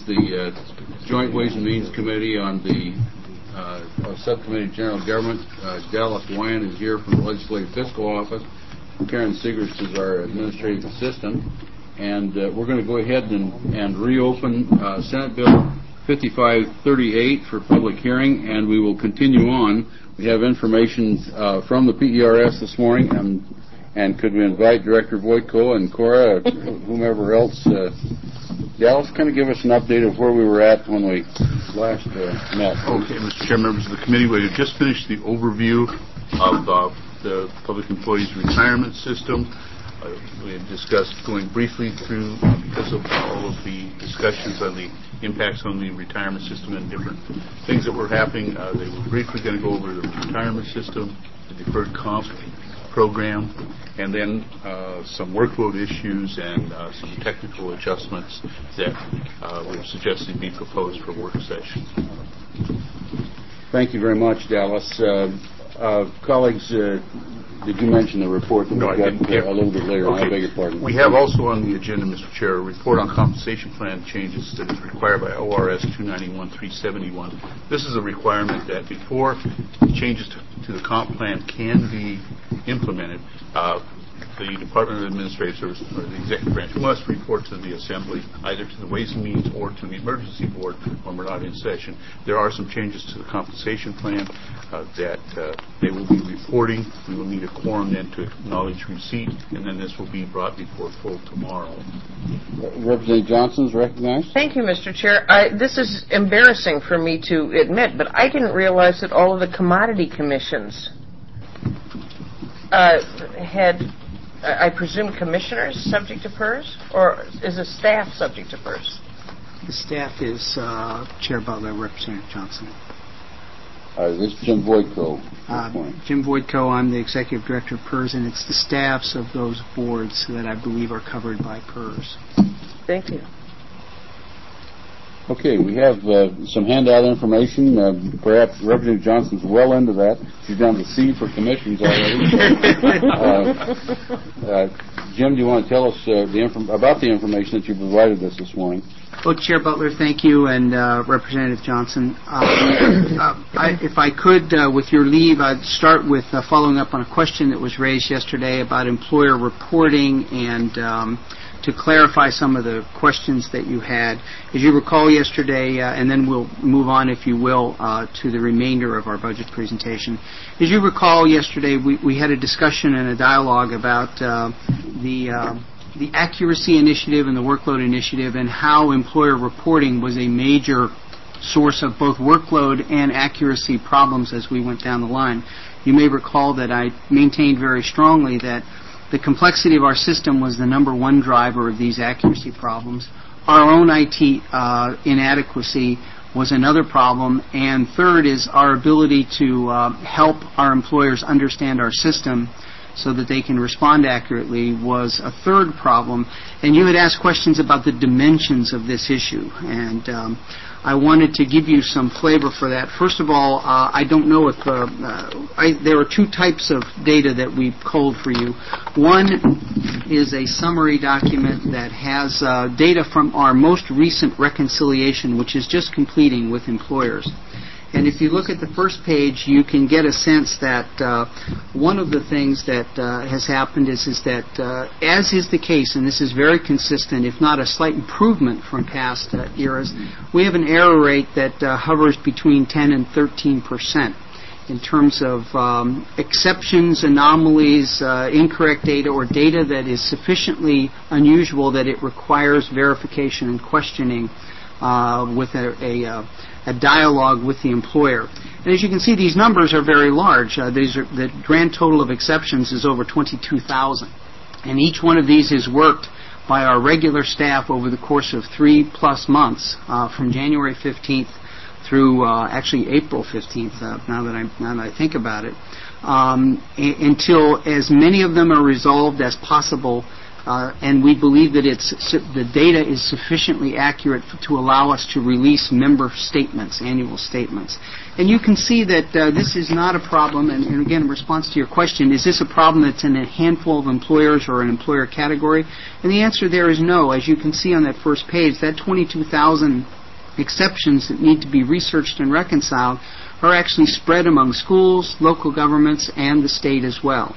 the Joint Ways and Means Committee on the Subcommittee of General Government. Dallas Wyan is here from the Legislative Fiscal Office. Karen Segrist is our Administrative Assistant. And we're going to go ahead and reopen Senate Bill 5538 for public hearing, and we will continue on. We have information from the PERS this morning, and could we invite Director Voitko and Cora, whomever else, Dallas, kind of give us an update of where we were at when we last met. Okay, Mr. Chair, members of the committee, we have just finished the overview of the Public Employees Retirement System. We had discussed going briefly through, because of all of the discussions on the impacts on the retirement system and different things that were happening. They were briefly going to go over the retirement system, the deferred comp program, and then some workload issues and some technical adjustments that we're suggesting be proposed for work session. Thank you very much, Dallas. Colleagues, did you mention the report that we got a little bit later? Okay. I beg your pardon. We have also on the agenda, Mr. Chair, a report on compensation plan changes that is required by ORS 291-371. This is a requirement that before changes to the comp plan can be implemented, the Department of Administrative Services or the Executive Branch must report to the Assembly, either to the Ways and Means or to the Emergency Board when we're not in session. There are some changes to the compensation plan that they will be reporting. We will need a quorum then to acknowledge receipt, and then this will be brought before full tomorrow. Representative Johnson is recognized. Thank you, Mr. Chair. This is embarrassing for me to admit, but I didn't realize that all of the commodity commissions had, I presume, commissioners subject to PERS, or is the staff subject to PERS? The staff is chaired by Representative Johnson. This is Jim Voitko. Jim Voitko, I'm the Executive Director of PERS, and it's the staffs of those boards that I believe are covered by PERS. Thank you. Okay, we have some handout information. Perhaps Representative Johnson's well into that. She's down to C for commissions already. Jim, do you want to tell us about the information that you provided us this morning? Well, Chair Butler, thank you, and Representative Johnson. If I could, with your leave, I'd start with following up on a question that was raised yesterday about employer reporting and to clarify some of the questions that you had. As you recall yesterday, and then we'll move on, if you will, to the remainder of our budget presentation. As you recall yesterday, we had a discussion and a dialogue about the accuracy initiative and the workload initiative and how employer reporting was a major source of both workload and accuracy problems as we went down the line. You may recall that I maintained very strongly that the complexity of our system was the number one driver of these accuracy problems. Our own IT inadequacy was another problem. And third is our ability to help our employers understand our system so that they can respond accurately was a third problem. And you had asked questions about the dimensions of this issue. And I wanted to give you some flavor for that. First of all, I don't know if there are two types of data that we've culled for you. One is a summary document that has data from our most recent reconciliation, which is just completing with employers. And if you look at the first page, you can get a sense that one of the things that has happened is that, as is the case, and this is very consistent, if not a slight improvement from past eras, we have an error rate that hovers between 10 and 13% in terms of exceptions, anomalies, incorrect data, or data that is sufficiently unusual that it requires verification and questioning with a dialogue with the employer. And as you can see, these numbers are very large. The grand total of exceptions is over 22,000. And each one of these is worked by our regular staff over the course of 3+ months, from January 15th through actually April 15th, now that I think about it, until as many of them are resolved as possible. And we believe that the data is sufficiently accurate to allow us to release member statements, annual statements. And you can see that this is not a problem, and again, in response to your question, is this a problem that's in a handful of employers or an employer category? And the answer there is no. As you can see on that first page, that 22,000 exceptions that need to be researched and reconciled are actually spread among schools, local governments, and the state as well.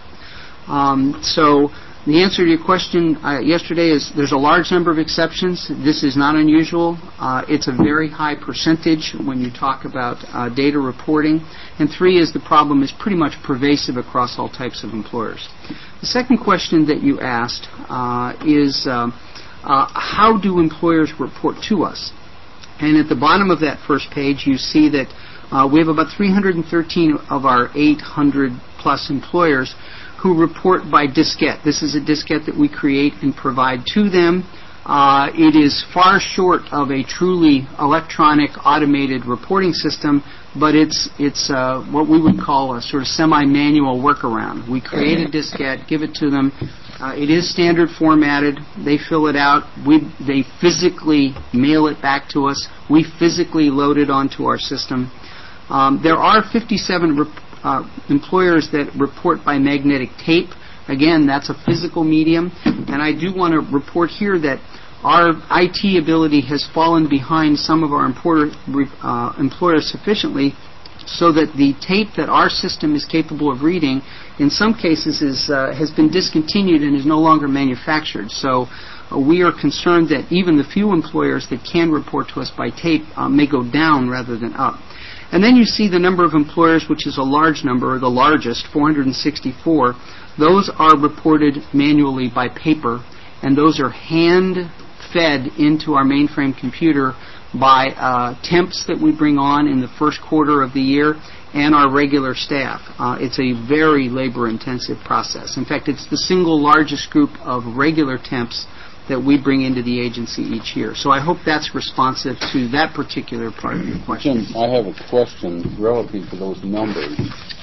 So the answer to your question yesterday is there's a large number of exceptions. This is not unusual. It's a very high percentage when you talk about data reporting. And 3 is the problem is pretty much pervasive across all types of employers. The second question that you asked is how do employers report to us? And at the bottom of that first page, you see that we have about 313 of our 800-plus employers who report by diskette. This is a diskette that we create and provide to them. It is far short of a truly electronic automated reporting system, but it's what we would call a sort of semi-manual workaround. We create a diskette, give it to them. It is standard formatted. They fill it out. They physically mail it back to us. We physically load it onto our system. There are 57 employers that report by magnetic tape. Again, that's a physical medium. And I do want to report here that our IT ability has fallen behind some of our employers sufficiently so that the tape that our system is capable of reading in some cases has been discontinued and is no longer manufactured. So we are concerned that even the few employers that can report to us by tape may go down rather than up. And then you see the number of employers, which is a large number, or the largest, 464. Those are reported manually by paper, and those are hand-fed into our mainframe computer by temps that we bring on in the first quarter of the year and our regular staff. It's a very labor-intensive process. In fact, it's the single largest group of regular temps that we bring into the agency each year. So I hope that's responsive to that particular part of your question. Jim, I have a question relative to those numbers.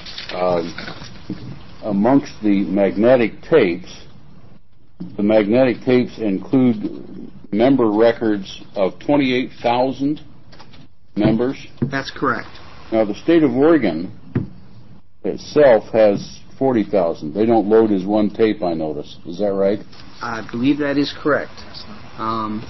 Amongst the magnetic tapes include member records of 28,000 members. That's correct. Now, the state of Oregon itself has 40,000. They don't load as one tape, I notice. Is that right? I believe that is correct. And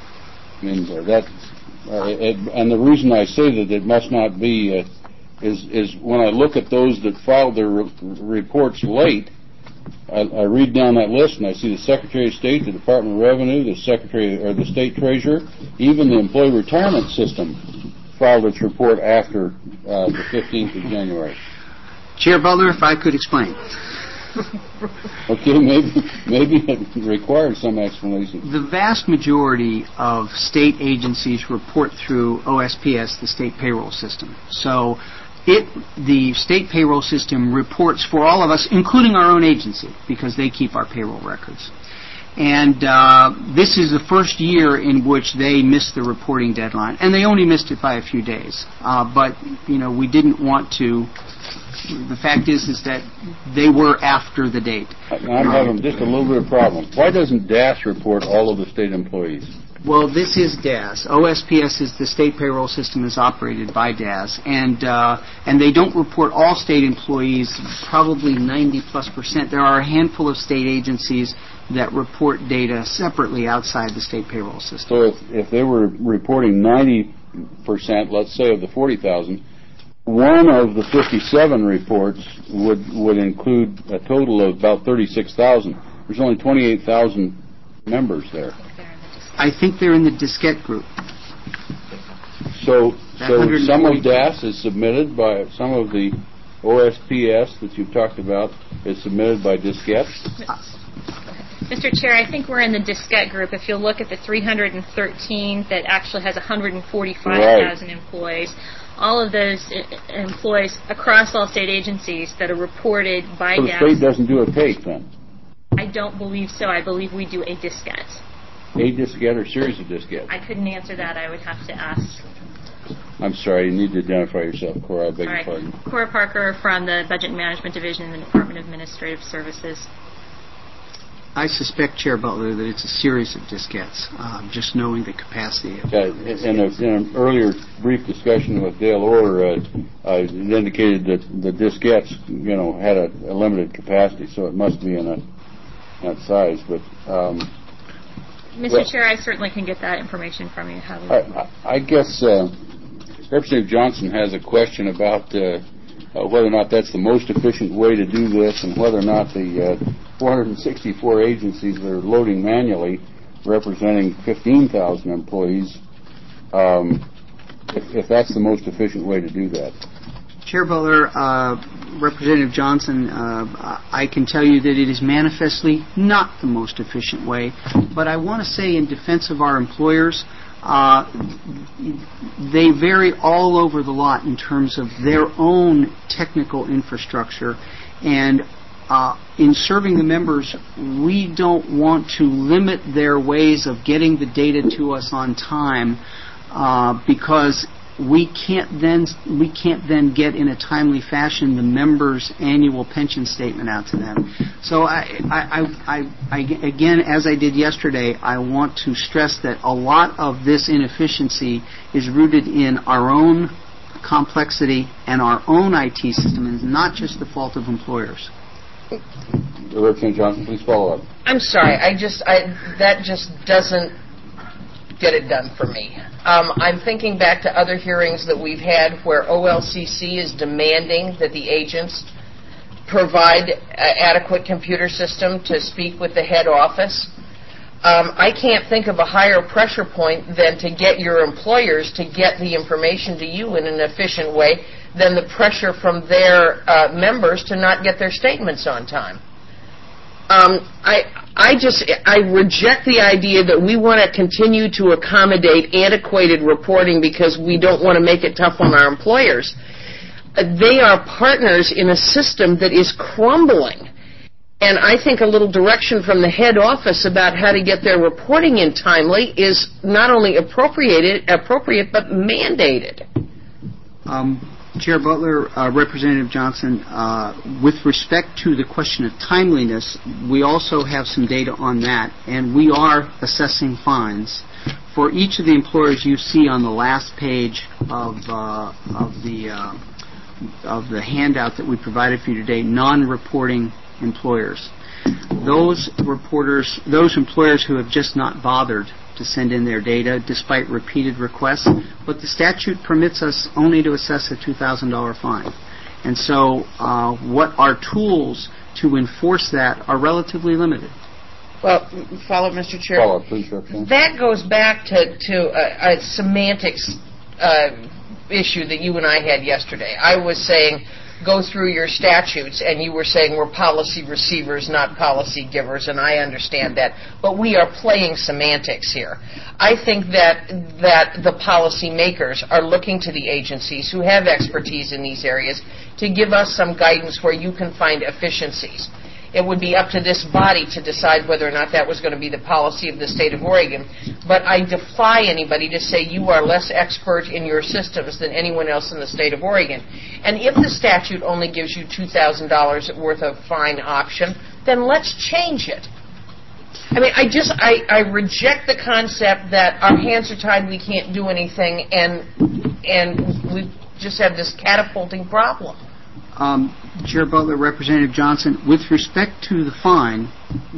the reason I say that it must not be is when I look at those that filed their reports late, I read down that list and I see the Secretary of State, the Department of Revenue, the Secretary or the State Treasurer, even the Employee Retirement System filed its report after the 15th of January. Chair Butler, if I could explain. Okay, maybe it requires some explanation. The vast majority of state agencies report through OSPS, the state payroll system. So the state payroll system reports for all of us, including our own agency, because they keep our payroll records. And this is the first year in which they missed the reporting deadline, and they only missed it by a few days. But we didn't want to. The fact is that they were after the date. I'm having just a little bit of problem. Why doesn't DAS report all of the state employees? Well, this is DAS. OSPS is the state payroll system is operated by DAS, and they don't report all state employees. Probably 90+%. There are a handful of state agencies that report data separately outside the state payroll system. So if they were reporting 90%, let's say, of the 40,000. One of the 57 reports would include a total of about 36,000. There's only 28,000 members there. I think they're in the diskette group. So some of DAS is submitted by some of the OSPS that you've talked about is submitted by diskette. Mr. Chair, I think we're in the diskette group. If you'll look at the 313 that actually has 145,000 employees. All of those employees across all state agencies that are reported by DAS. So the state doesn't do a tape then? I don't believe so. I believe we do a diskette. A diskette or series of diskettes? I couldn't answer that. I would have to ask. I'm sorry. You need to identify yourself, Cora. I beg your pardon. Cora Parker from the Budget and Management Division in the Department of Administrative Services. I suspect, Chair Butler, that it's a series of diskettes, just knowing the capacity of it. In an earlier brief discussion with Dale Orr, it indicated that the diskettes, had a limited capacity, so it must be in that size. But Mr. Chair, I certainly can get that information from you. I guess Representative Johnson has a question about whether or not that's the most efficient way to do this, and whether or not the 464 agencies that are loading manually, representing 15,000 employees, if that's the most efficient way to do that. Chair Butler, Representative Johnson, I can tell you that it is manifestly not the most efficient way, but I want to say in defense of our employers, they vary all over the lot in terms of their own technical infrastructure, and in serving the members, we don't want to limit their ways of getting the data to us on time because we can't then get in a timely fashion the members' annual pension statement out to them. So I again, as I did yesterday, I want to stress that a lot of this inefficiency is rooted in our own complexity and our own IT system, and not just the fault of employers. Representative Johnson, please follow up. I'm sorry. That just doesn't get it done for me. I'm thinking back to other hearings that we've had where OLCC is demanding that the agents provide adequate computer system to speak with the head office. I can't think of a higher pressure point than to get your employers to get the information to you in an efficient way than the pressure from their members to not get their statements on time. I reject the idea that we want to continue to accommodate antiquated reporting because we don't want to make it tough on our employers. They are partners in a system that is crumbling. And I think a little direction from the head office about how to get their reporting in timely is not only appropriate, but mandated. Chair Butler, Representative Johnson, with respect to the question of timeliness, we also have some data on that, and we are assessing fines for each of the employers you see on the last page of the handout that we provided for you today, non-reporting employers. Those employers who have just not bothered to send in their data despite repeated requests, but the statute permits us only to assess a $2,000 fine. And so what our tools to enforce that are relatively limited. Well, follow, Mr. Chair. Follow, please, Representative. That goes back to a semantics issue that you and I had yesterday. I was saying go through your statutes, and you were saying we're policy receivers, not policy givers, and I understand that. But we are playing semantics here. I think that the policy makers are looking to the agencies who have expertise in these areas to give us some guidance where you can find efficiencies. It would be up to this body to decide whether or not that was going to be the policy of the state of Oregon. But I defy anybody to say you are less expert in your systems than anyone else in the state of Oregon. And if the statute only gives you $2,000 worth of fine option, then let's change it. I mean, I reject the concept that our hands are tied, we can't do anything, and we just have this catapulting problem. Chair Butler, Representative Johnson, with respect to the fine,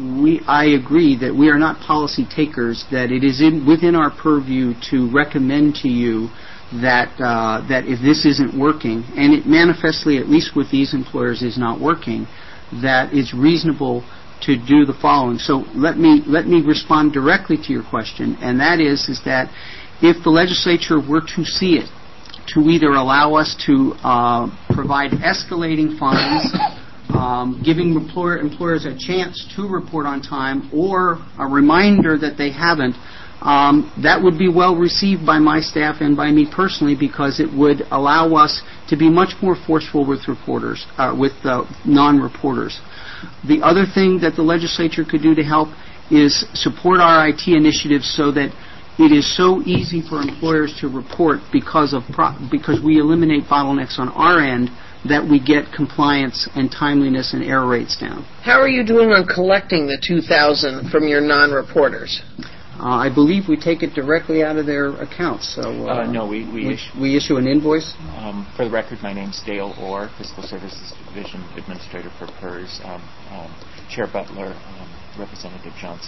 I agree that we are not policy takers, that it is within our purview to recommend to you that if this isn't working, and it manifestly, at least with these employers, is not working, that it's reasonable to do the following. So let me respond directly to your question, and that is that if the legislature were to see it, to either allow us to provide escalating fines, giving employers a chance to report on time, or a reminder that they haven't, that would be well received by my staff and by me personally, because it would allow us to be much more forceful with reporters, with non-reporters. The other thing that the legislature could do to help is support our IT initiatives so that it is so easy for employers to report because we eliminate bottlenecks on our end, that we get compliance and timeliness and error rates down. How are you doing on collecting the $2,000 from your non-reporters? I believe we take it directly out of their accounts. So no, we issue an invoice. For the record, my name's Dale Orr, Fiscal Services Division Administrator for PERS. Chair Butler, Representative Johnson.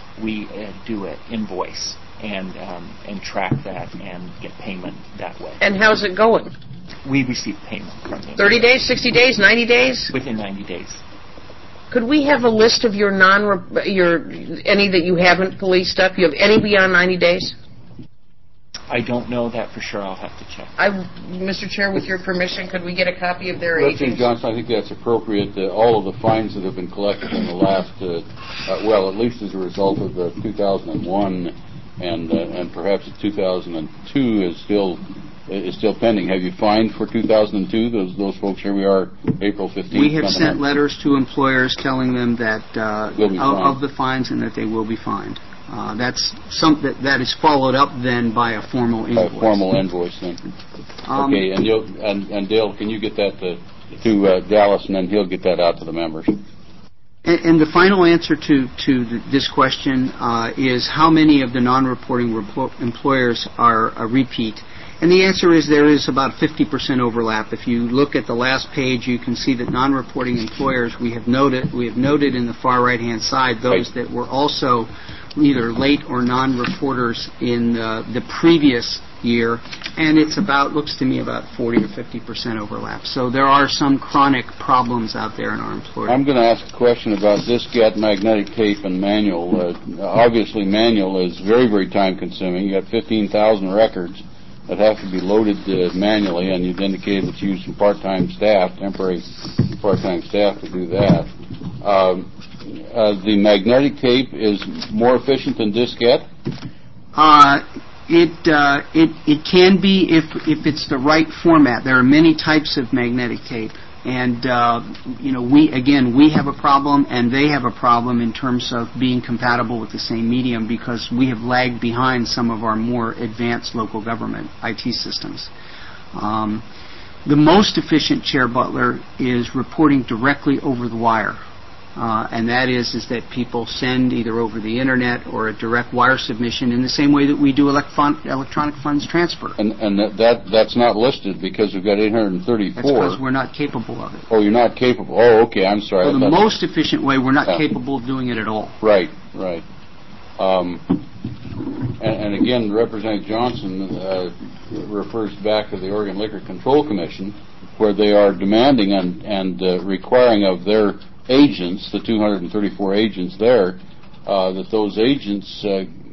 we do an invoice and track that and get payment that way. And how's it going? We receive payment from them. 30 days, 60 days, 90 days? Within 90 days. Could we have a list of your any that you haven't policed up? You have any beyond 90 days? I don't know that for sure. I'll have to check. Mr. Chair, with your permission, could we get a copy of their Representative agents? Johnson, I think that's appropriate. All of the fines that have been collected in the last, at least as a result of the 2001 and perhaps 2002 is still pending. Have you fined for 2002? Those folks, here we are, April 15th. We have sent letters to employers telling them that of the fines and that they will be fined. That is followed up then by a formal invoice. By a formal invoice then. Okay, and Dale, can you get that to Dallas, and then he'll get that out to the members. And the final answer to this question is how many of the non-reporting employers are a repeat. And the answer is there is about 50% overlap. If you look at the last page, you can see that non-reporting employers we have noted in the far right-hand side those that were also either late or non-reporters in the previous year, and it's looks to me about 40 or 50% overlap. So there are some chronic problems out there in our employers. I'm going to ask a question about diskette, magnetic tape, and manual. Obviously, manual is very, very time-consuming. You got 15,000 records that have to be loaded manually, and you've indicated that you use some part-time staff, temporary part-time staff to do that. The magnetic tape is more efficient than diskette? It can be if it's the right format. There are many types of magnetic tape, and we have a problem, and they have a problem in terms of being compatible with the same medium because we have lagged behind some of our more advanced local government IT systems. The most efficient, Chair Butler, is reporting directly over the wire. And that is that people send either over the internet or a direct wire submission in the same way that we do electronic funds transfer. And that's not listed because we've got 834. That's because we're not capable of it. Oh, you're not capable. Oh, okay, I'm sorry. So the most efficient way, we're not capable of doing it at all. Right. And again, Representative Johnson refers back to the Oregon Liquor Control Commission, where they are demanding and requiring of their agents, the 234 agents there, that those agents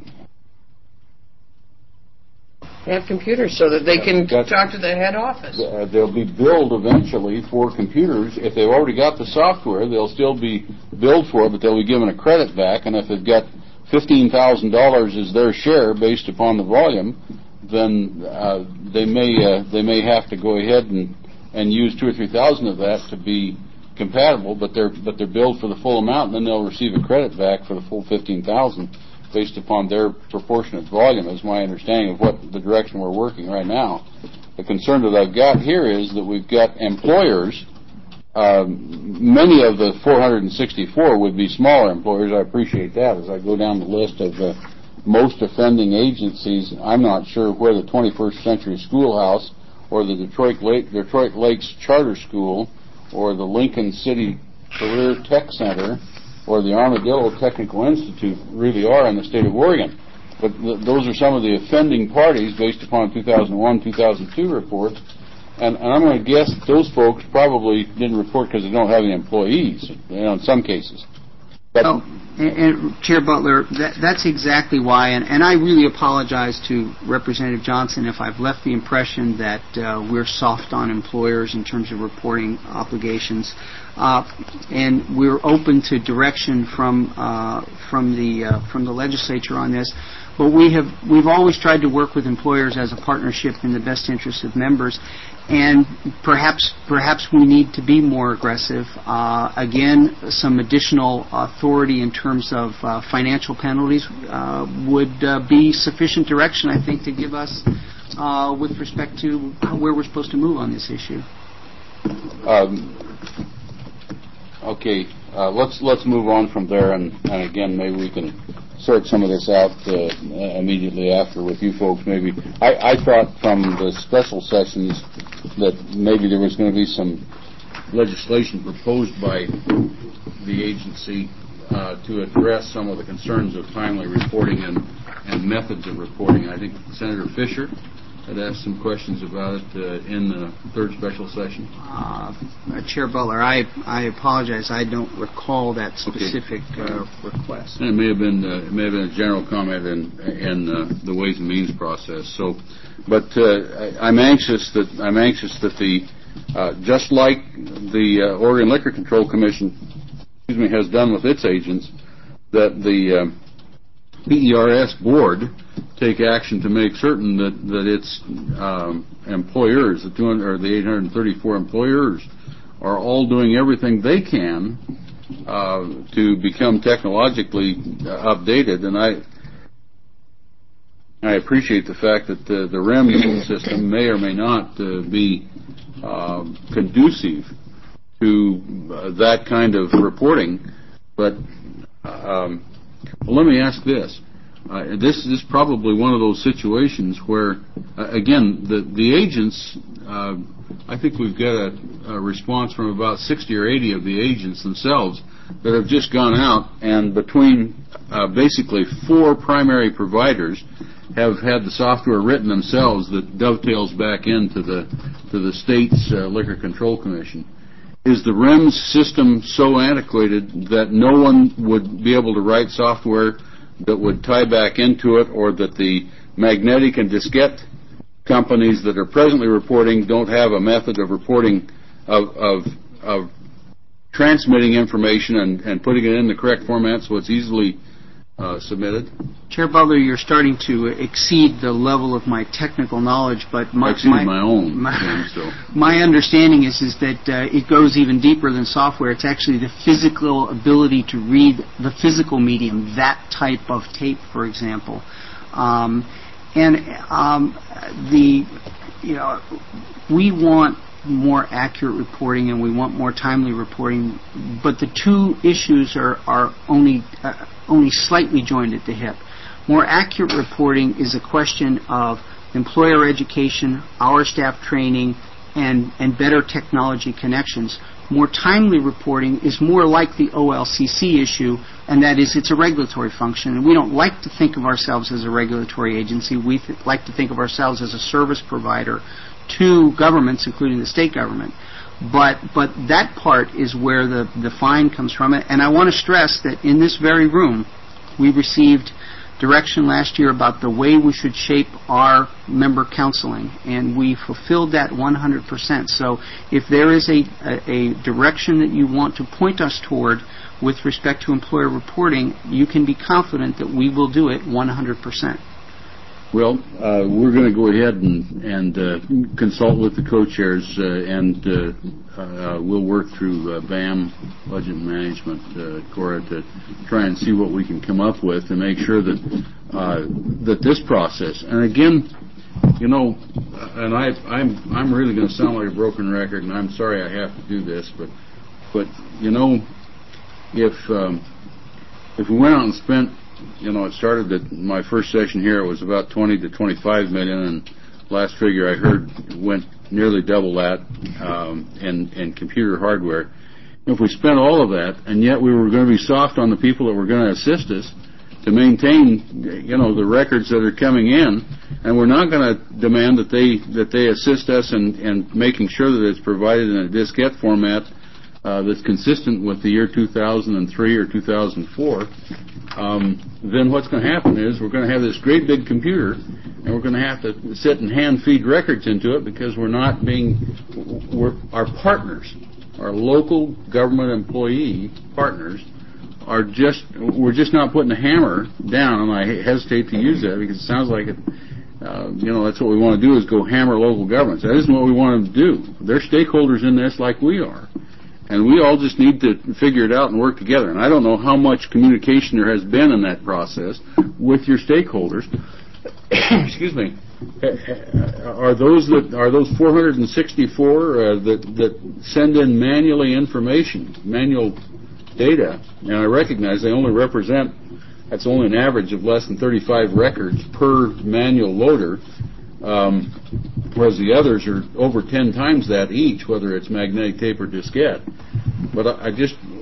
have computers so that they can talk to the head office. They'll be billed eventually for computers. If they've already got the software, they'll still be billed for it, but they'll be given a credit back. And if they've got $15,000 as their share based upon the volume, then they may have to go ahead and use 2,000 or 3,000 of that to be compatible, but they're billed for the full amount, and then they'll receive a credit back for the full 15,000 based upon their proportionate volume, is my understanding of what the direction we're working right now. The concern that I've got here is that we've got employers. Many of the 464 would be smaller employers. I appreciate that. As I go down the list of the most offending agencies, I'm not sure where the 21st Century Schoolhouse or the Detroit Lakes Charter School or the Lincoln City Career Tech Center or the Armadillo Technical Institute really are in the state of Oregon. But those are some of the offending parties based upon 2001, 2002 reports. And I'm going to guess that those folks probably didn't report because they don't have any employees, in some cases. But and Chair Butler, that's exactly why, and I really apologize to Representative Johnson if I've left the impression that we're soft on employers in terms of reporting obligations, and we're open to direction from the legislature on this. But we've always tried to work with employers as a partnership in the best interest of members, and perhaps we need to be more aggressive. Again, some additional authority in terms of financial penalties would be sufficient direction, I think, to give us with respect to where we're supposed to move on this issue. Okay, let's move on from there, and again, maybe we can sort some of this out immediately after with you folks. Maybe I thought from the special sessions that maybe there was going to be some legislation proposed by the agency to address some of the concerns of timely reporting and methods of reporting. I think Senator Fisher had asked some questions about it in the third special session. Chair Butler, I apologize. I don't recall that specific request. And it may have been a general comment in the Ways and Means process. So, but I'm anxious that the just like the Oregon Liquor Control Commission, has done with its agents, that the PERS board take action to make certain that its employers, the 834 employers, are all doing everything they can to become technologically updated. And I appreciate the fact that the REM system may or may not be conducive to that kind of reporting, but let me ask this. This is probably one of those situations where, again, the agents, I think we've got a response from about 60 or 80 of the agents themselves that have just gone out and between basically 4 primary providers have had the software written themselves that dovetails back into the state's Liquor Control Commission. Is the REMS system so antiquated that no one would be able to write software that would tie back into it, or that the magnetic and diskette companies that are presently reporting don't have a method of reporting of transmitting information and putting it in the correct format so it's easily submitted? Chair Butler, you're starting to exceed the level of my technical knowledge, but my understanding is that it goes even deeper than software. It's actually the physical ability to read the physical medium, that type of tape, for example. We want more accurate reporting and we want more timely reporting, but the two issues are only slightly joined at the hip. More accurate reporting is a question of employer education, our staff training, and better technology connections. More timely reporting is more like the OLCC issue, and that is it's a regulatory function. And we don't like to think of ourselves as a regulatory agency. We like to think of ourselves as a service provider to governments, including the state government. But that part is where the fine comes from. And I want to stress that in this very room, we received direction last year about the way we should shape our member counseling, and we fulfilled that 100%. So if there is a direction that you want to point us toward with respect to employer reporting, you can be confident that we will do it 100%. Well, we're going to go ahead and consult with the co-chairs, and we'll work through BAM, Budget and Management, Cora, to try and see what we can come up with to make sure that this process, and again, and I'm really going to sound like a broken record, and I'm sorry I have to do this, but if we went out and spent, it started at my first session here, it was about 20 to 25 million, and last figure I heard went nearly double that in computer hardware. If we spent all of that, and yet we were going to be soft on the people that were going to assist us to maintain, the records that are coming in, and we're not going to demand that they assist us in making sure that it's provided in a diskette format that's consistent with the year 2003 or 2004, then what's going to happen is we're going to have this great big computer, and we're going to have to sit and hand feed records into it because our partners, our local government employee partners, we're just not putting a hammer down, and I hesitate to use that because it sounds like it. That's what we want to do is go hammer local governments. That isn't what we want them to do. They're stakeholders in this like we are. And we all just need to figure it out and work together. And I don't know how much communication there has been in that process with your stakeholders. Excuse me. Are those 464 that send in manual data? And I recognize they only represent, that's only an average of less than 35 records per manual loader. Whereas the others are over 10 times that each, whether it's magnetic tape or diskette. But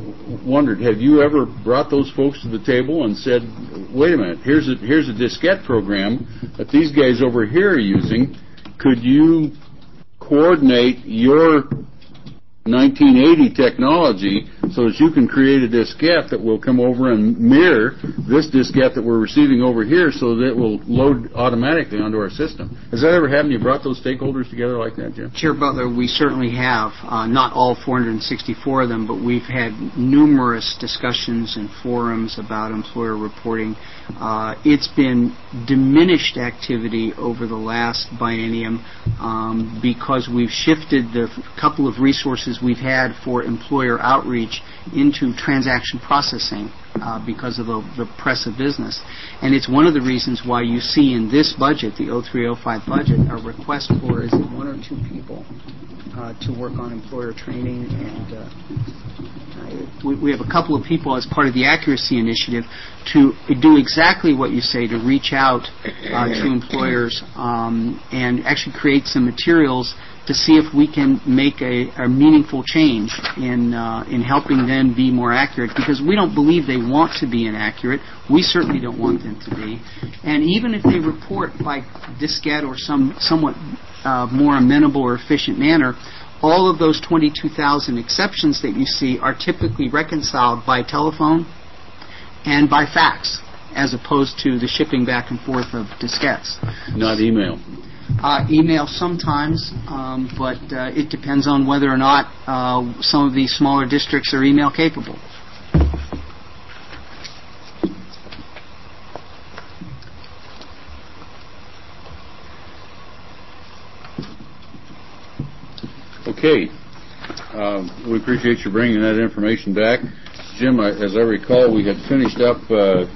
wondered, have you ever brought those folks to the table and said, wait a minute, here's a diskette program that these guys over here are using. Could you coordinate your 1980 technology so that you can create a diskette that will come over and mirror this diskette that we're receiving over here so that it will load automatically onto our system? Has that ever happened? You brought those stakeholders together like that, Jim? Chair Butler, we certainly have. Not all 464 of them, but we've had numerous discussions and forums about employer reporting. It's been diminished activity over the last biennium because we've shifted the couple of resources we've had for employer outreach into transaction processing because of the press of business. And it's one of the reasons why you see in this budget, the 0305 budget, a request for is it 1 or 2 people to work on employer training. And we have a couple of people as part of the accuracy initiative to do exactly what you say, to reach out to employers and actually create some materials to see if we can make a meaningful change in helping them be more accurate, because we don't believe they want to be inaccurate. We certainly don't want them to be. And even if they report by diskette or somewhat more amenable or efficient manner, all of those 22,000 exceptions that you see are typically reconciled by telephone and by fax, as opposed to the shipping back and forth of diskettes. Not email. Email sometimes, but it depends on whether or not some of these smaller districts are email capable. Okay. We appreciate you bringing that information back. Jim, as I recall, we had finished up the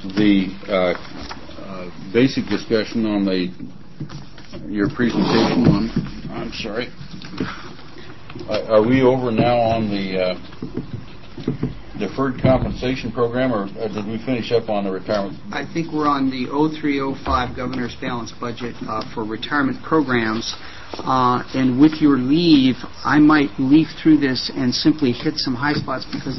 basic discussion on your presentation on, I'm sorry. Are we over now on the deferred compensation program, or did we finish up on the retirement? I think we're on the 0305 Governor's Balanced Budget for retirement programs. And with your leave, I might leaf through this and simply hit some high spots, because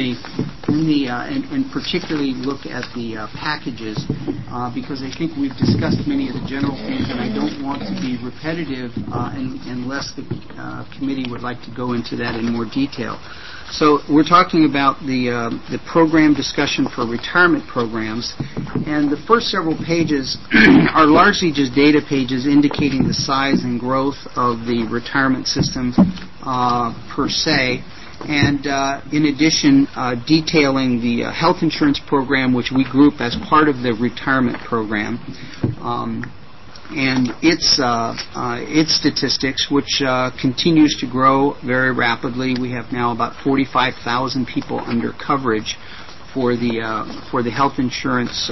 and particularly look at the packages, because I think we've discussed many of the general things, and I don't want to be repetitive unless the committee would like to go into that in more detail. So we're talking about the program discussion for retirement programs, and the first several pages are largely just data pages indicating the size and growth of the retirement system per se, and in addition detailing the health insurance program, which we group as part of the retirement program, and its statistics, which continues to grow very rapidly. We have now about 45,000 people under coverage for the health insurance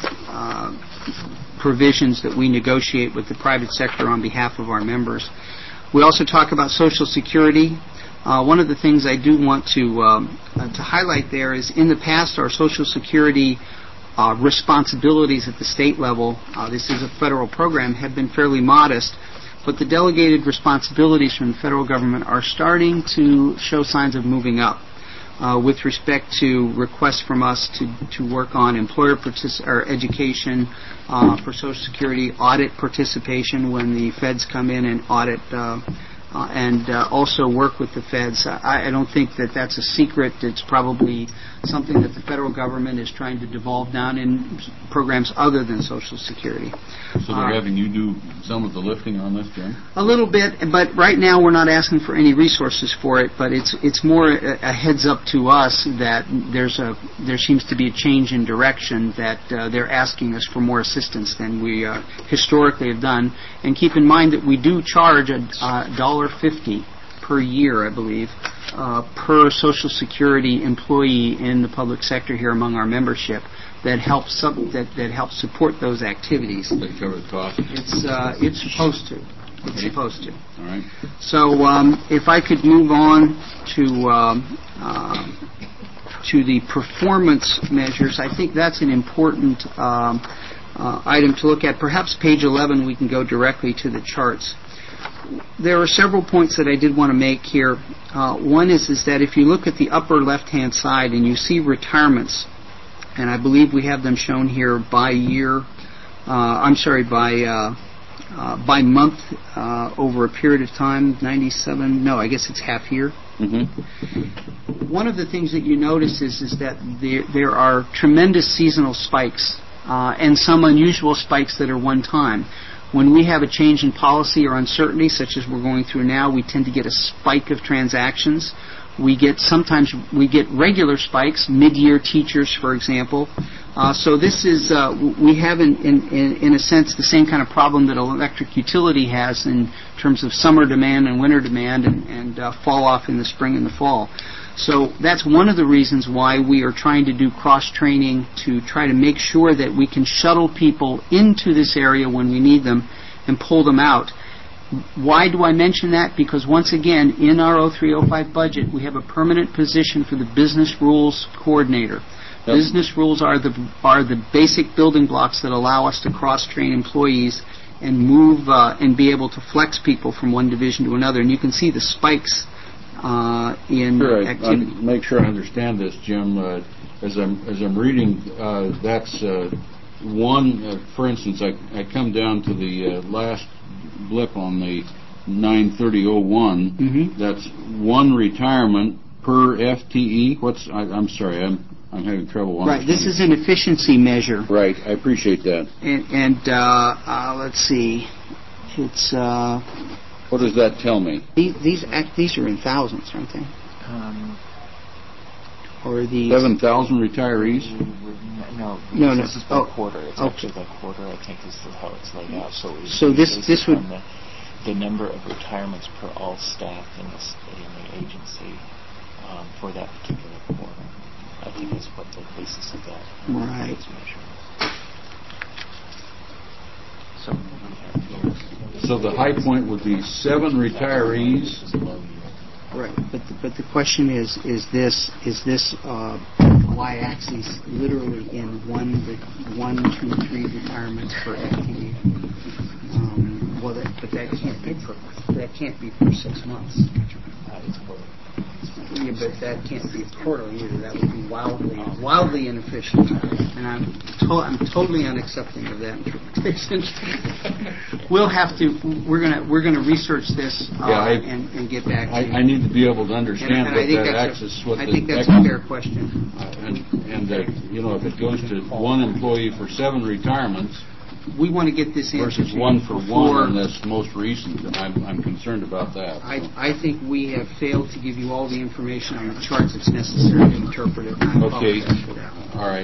provisions that we negotiate with the private sector on behalf of our members. We also talk about Social Security. One of the things I do want to highlight there is, in the past, our Social Security responsibilities at the state level, this is a federal program, have been fairly modest, but the delegated responsibilities from the federal government are starting to show signs of moving up with respect to requests from us to work on employer education for Social Security, audit participation when the feds come in and audit, and also work with the feds. I don't think that that's a secret. It's probably something that the federal government is trying to devolve down in programs other than Social Security. So they're having you do some of the lifting on this, Jim? A little bit, but right now we're not asking for any resources for it, but it's more a heads up to us that there seems to be a change in direction, that they're asking us for more assistance than we historically have done. And keep in mind that we do charge $1.50 per year, I believe, per Social Security employee in the public sector here among our membership, that helps support those activities. They cover the cost? It's supposed to. It's supposed to. All right. So if I could move on to the performance measures, I think that's an important item to look at. Perhaps page 11, we can go directly to the charts. there are several points that I did want to make here. One is that if you look at the upper left-hand side and you see retirements, and I believe we have them shown here by year, by month over a period of time, 97, no, I guess it's half year. Mm-hmm. One of the things that you notice is that there are tremendous seasonal spikes and some unusual spikes that are one time. When we have a change in policy or uncertainty, such as we're going through now, we tend to get a spike of transactions. Sometimes we get regular spikes, mid-year teachers, for example. So this is, we have in a sense the same kind of problem that electric utility has in terms of summer demand and winter demand and fall off in the spring and the fall. So that's one of the reasons why we are trying to do cross-training to try to make sure that we can shuttle people into this area when we need them and pull them out. Why do I mention that? Because once again, in our 0305 budget, we have a permanent position for the business rules coordinator. Yep. Business rules are the basic building blocks that allow us to cross-train employees and move and be able to flex people from one division to another. And you can see the spikes in activity. Make sure I understand this, Jim. As I'm reading, that's one. For instance, I come down to the last blip on the 93001. Mm-hmm. That's one retirement per FTE. I'm sorry, I'm having trouble. Right. This is an efficiency measure. Right. I appreciate that. And let's see. It's. What does that tell me? These are in thousands, aren't they? Or these 7,000 retirees? No. This is by quarter. It's actually by quarter. I think this is how it's laid out. So this would the number of retirements per all staff in the agency for that particular quarter. I think is what the basis of that right. is measured. So the high point would be 7 retirees. Right, but the question is this y-axis literally in 1, 2, 3 retirements per FTE? That can't be for 6 months. Yeah, but that can't be a quarter either. That would be wildly inefficient, and I'm totally unaccepting of that interpretation. We'll have to. We're gonna research this and get back to you. I need to be able to understand I think that's a fair question. And if it goes to one employee for 7 retirements. We want to get this answer versus 1 for 1 on this most recent. I'm concerned about that. I think we have failed to give you all the information on the charts that's necessary to interpret it. Okay. All right.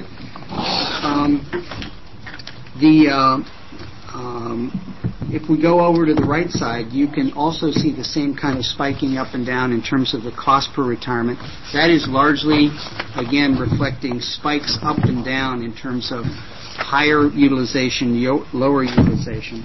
If we go over to the right side, you can also see the same kind of spiking up and down in terms of the cost per retirement. That is largely, again, reflecting spikes up and down in terms of higher utilization, lower utilization.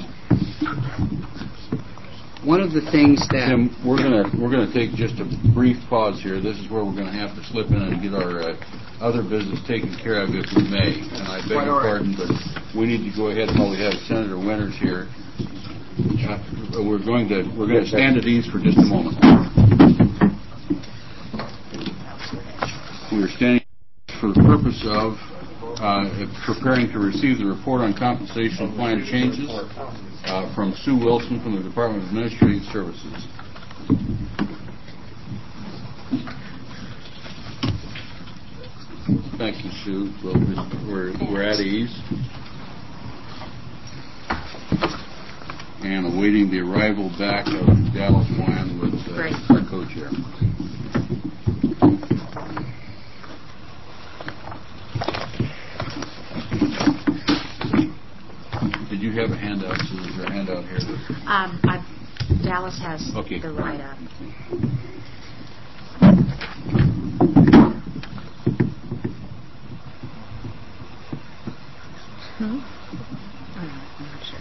One of the things that Tim, we're gonna take just a brief pause here. This is where we're gonna have to slip in and get our other business taken care of, if we may. And I beg your pardon, but we need to go ahead while we have Senator Winters here. We're going to stand at ease for just a moment. We are standing for the purpose of preparing to receive the report on compensation plan changes from Sue Wilson from the Department of Administrative Services. Thank you, Sue. We're at ease and awaiting the arrival back of Dallas Wynn with our co-chair. Did you have a handout? So is there a handout here? Dallas has the write-up. I'm not sure.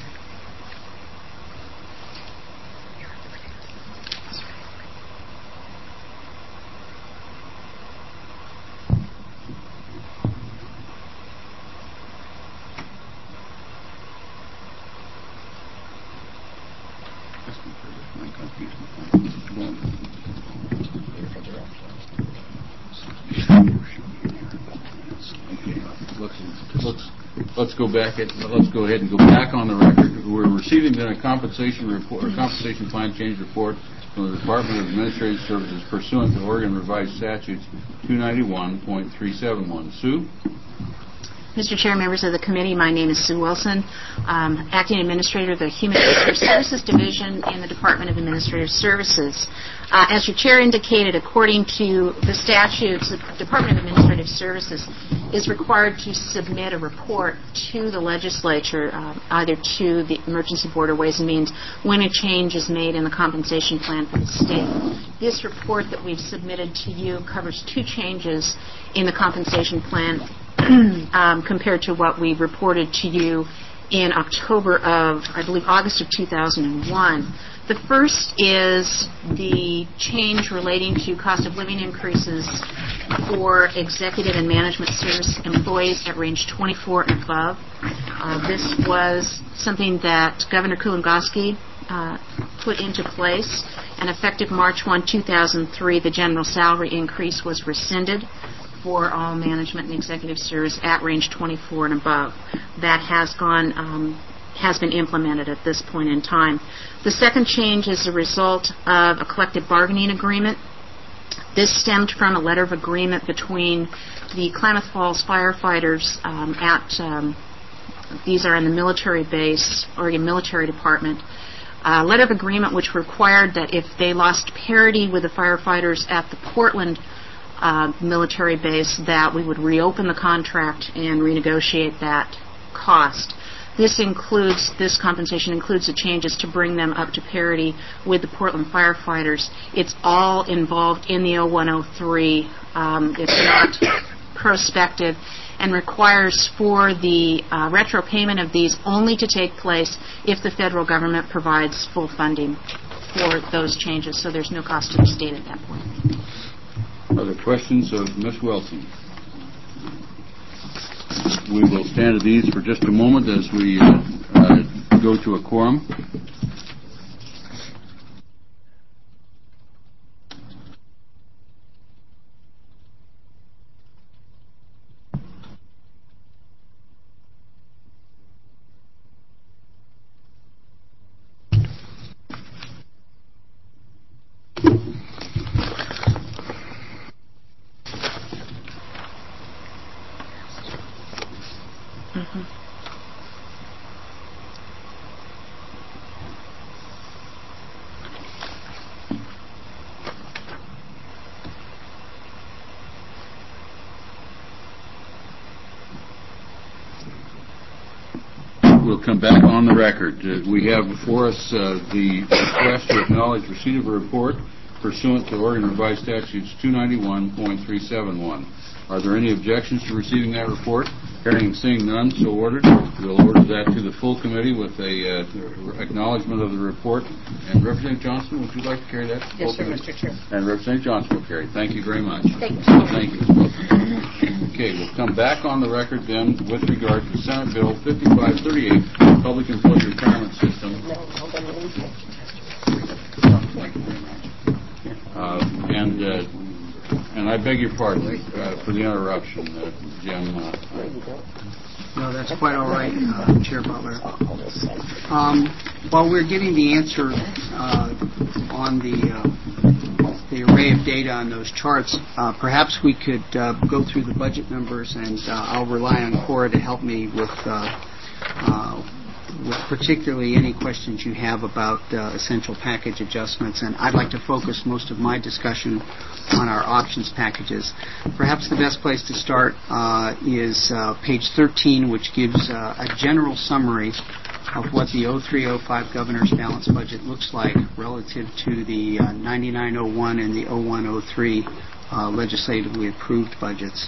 Let's go back. Let's go ahead and go back on the record. We're receiving then a compensation report, a compensation plan change report from the Department of Administrative Services pursuant to Oregon Revised Statutes 291.371. Sue? Mr. Chair, members of the committee, my name is Sue Wilson, Acting Administrator of the Human Resource Services Division in the Department of Administrative Services. As your Chair indicated, according to the statutes, the Department of Administrative Services is required to submit a report to the legislature, either to the Emergency Board or Ways and Means, when a change is made in the compensation plan for the state. This report that we've submitted to you covers two changes in the compensation plan compared to what we reported to you in August of 2001. The first is the change relating to cost of living increases for executive and management service employees at range 24 and above. This was something that Governor Kulongoski put into place, and effective March 1, 2003, the general salary increase was rescinded for all management and executive service at range 24 and above. That has been implemented at this point in time. The second change is a result of a collective bargaining agreement. This stemmed from a letter of agreement between the Klamath Falls firefighters these are in the military base, Oregon Military Department, a letter of agreement which required that if they lost parity with the firefighters at the Portland military base, that we would reopen the contract and renegotiate that cost. This compensation includes the changes to bring them up to parity with the Portland firefighters. It's all involved in the 0103. It's not prospective and requires for the retro payment of these only to take place if the federal government provides full funding for those changes. So there's no cost to the state at that point. Other questions of Ms. Wilson? We will stand at ease for just a moment as we go to a quorum. We'll come back on the record. We have before us the request to acknowledge receipt of a report pursuant to Oregon Revised Statutes 291.371. Are there any objections to receiving that report? Hearing and seeing none, so ordered. We'll order that to the full committee with a acknowledgement of the report. And Representative Johnson, would you like to carry that? Yes, sir, Mr. Chair. And Representative Johnson will carry. Thank you very much. Thank you. Thank you. Okay, we'll come back on the record then with regard to Senate Bill 5538, Public Employee Retirement System. Thank you very much. And I beg your pardon for the interruption, Jim. No, that's quite all right, Chair Butler. While we're getting the answer on the array of data on those charts, perhaps we could go through the budget numbers, and I'll rely on Cora to help me with particularly any questions you have about essential package adjustments. And I'd like to focus most of my discussion on our options packages. Perhaps the best place to start is page 13, which gives a general summary of what the 03-05 Governor's Balanced Budget looks like relative to the 9901 and the 0103 legislatively approved budgets.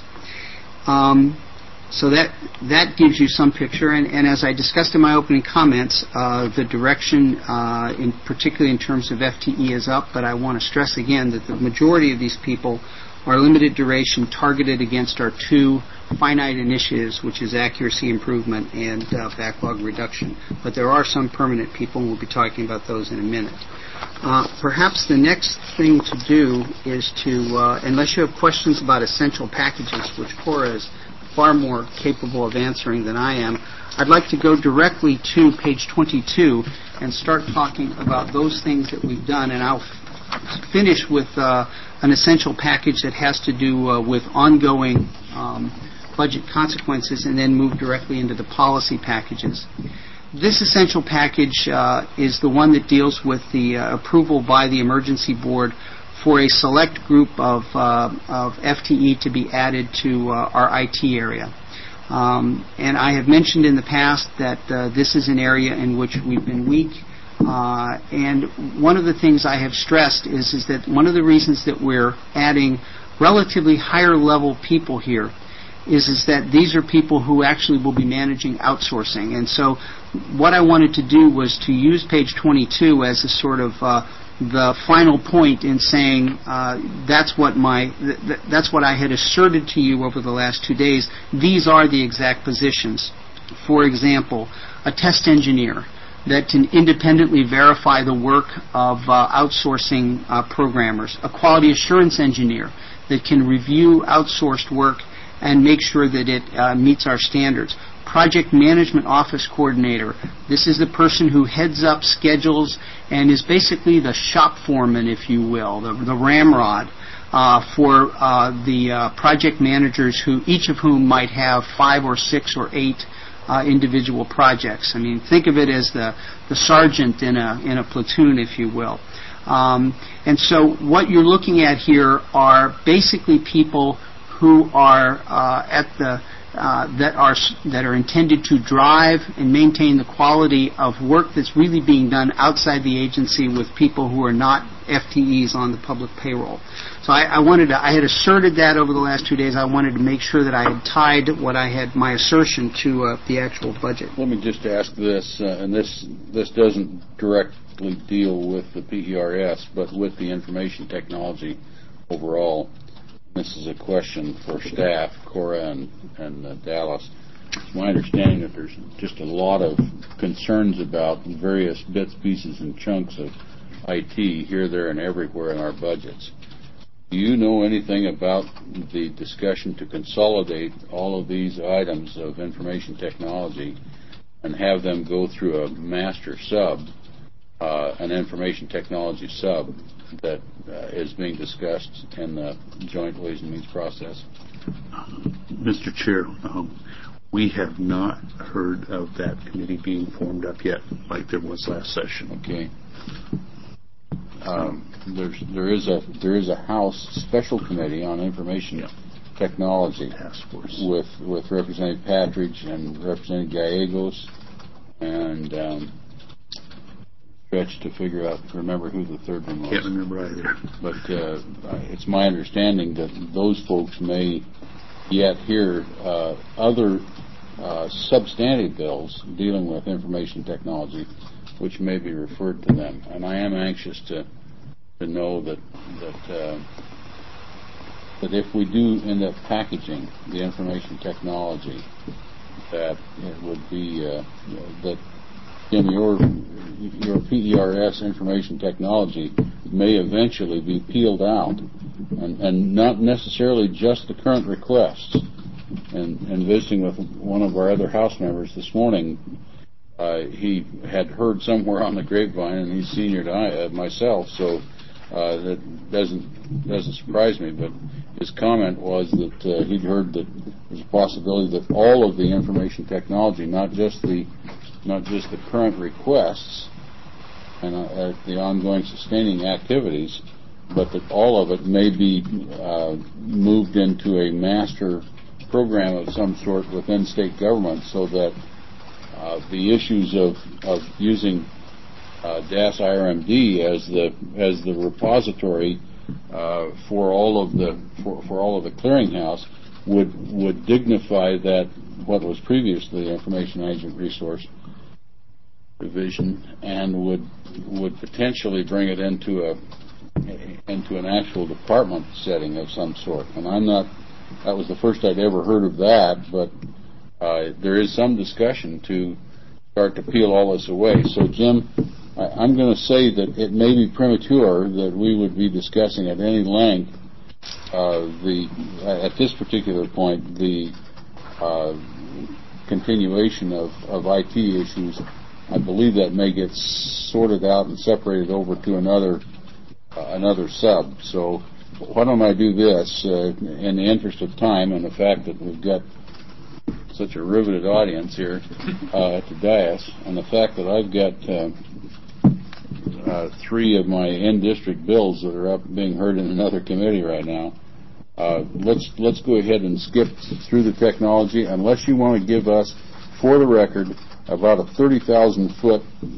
So that gives you some picture, and as I discussed in my opening comments, the direction, particularly in terms of FTE, is up, but I want to stress again that the majority of these people are limited duration, targeted against our two finite initiatives, which is accuracy improvement and backlog reduction. But there are some permanent people, and we'll be talking about those in a minute. Perhaps the next thing to do is to, unless you have questions about essential packages, which Cora is far more capable of answering than I am, I'd like to go directly to page 22 and start talking about those things that we've done, and I'll finish with an essential package that has to do with ongoing budget consequences, and then move directly into the policy packages. This essential package is the one that deals with the approval by the Emergency Board for a select group of FTE to be added to our IT area. And I have mentioned in the past that this is an area in which we've been weak. And one of the things I have stressed is that one of the reasons that we're adding relatively higher level people here is that these are people who actually will be managing outsourcing. And so what I wanted to do was to use page 22 as a sort of the final point in saying that's what I had asserted to you over the last 2 days. These are the exact positions. For example, a test engineer that can independently verify the work of outsourcing programmers, a quality assurance engineer that can review outsourced work and make sure that it meets our standards. Project Management Office Coordinator. This is the person who heads up schedules and is basically the shop foreman, if you will, the ramrod for the project managers, who each of whom might have 5 or 6 or 8 individual projects. I mean, think of it as the sergeant in a platoon, if you will. And so what you're looking at here are basically people who are that are intended to drive and maintain the quality of work that's really being done outside the agency with people who are not FTEs on the public payroll. So I had asserted that over the last 2 days. I wanted to make sure that I had tied my assertion to the actual budget. Let me just ask this, and this doesn't directly deal with the PERS, but with the information technology overall. This is a question for staff, Cora and Dallas. It's my understanding that there's just a lot of concerns about various bits, pieces, and chunks of IT here, there, and everywhere in our budgets. Do you know anything about the discussion to consolidate all of these items of information technology and have them go through a master sub, an information technology sub that is being discussed in the Joint Ways and Means process? Mr. Chair, we have not heard of that committee being formed up yet, like there was last session. Okay. There is a House Special Committee on Information Technology Task Force with Representative Patridge and Representative Gallegos and stretch to remember who the third one was. Can't remember either. But it's my understanding that those folks may yet hear other substantive bills dealing with information technology, which may be referred to them. And I am anxious to know that if we do end up packaging the information technology, that it would be that in your PERS information technology may eventually be peeled out, and not necessarily just the current requests. And visiting with one of our other House members this morning, he had heard somewhere on the grapevine, and he's senior to myself, so that doesn't surprise me. But his comment was that he'd heard that there's a possibility that all of the information technology, not just the current requests and the ongoing sustaining activities, but that all of it may be moved into a master program of some sort within state government, so that the issues of using DAS IRMD as the repository for all of the clearinghouse would dignify that what was previously the Information Management Resource Division, and would potentially bring it into into an actual department setting of some sort. And that was the first I'd ever heard of that, but there is some discussion to start to peel all this away. So, Jim, I'm going to say that it may be premature that we would be discussing at any length at this particular point the continuation of IT issues. I believe that may get sorted out and separated over to another sub. So why don't I do this in the interest of time and the fact that we've got such a riveted audience here at the dais, and the fact that I've got 3 of my in-district bills that are up being heard in another committee right now. Let's go ahead and skip through the technology, unless you want to give us, for the record, about a 30,000-foot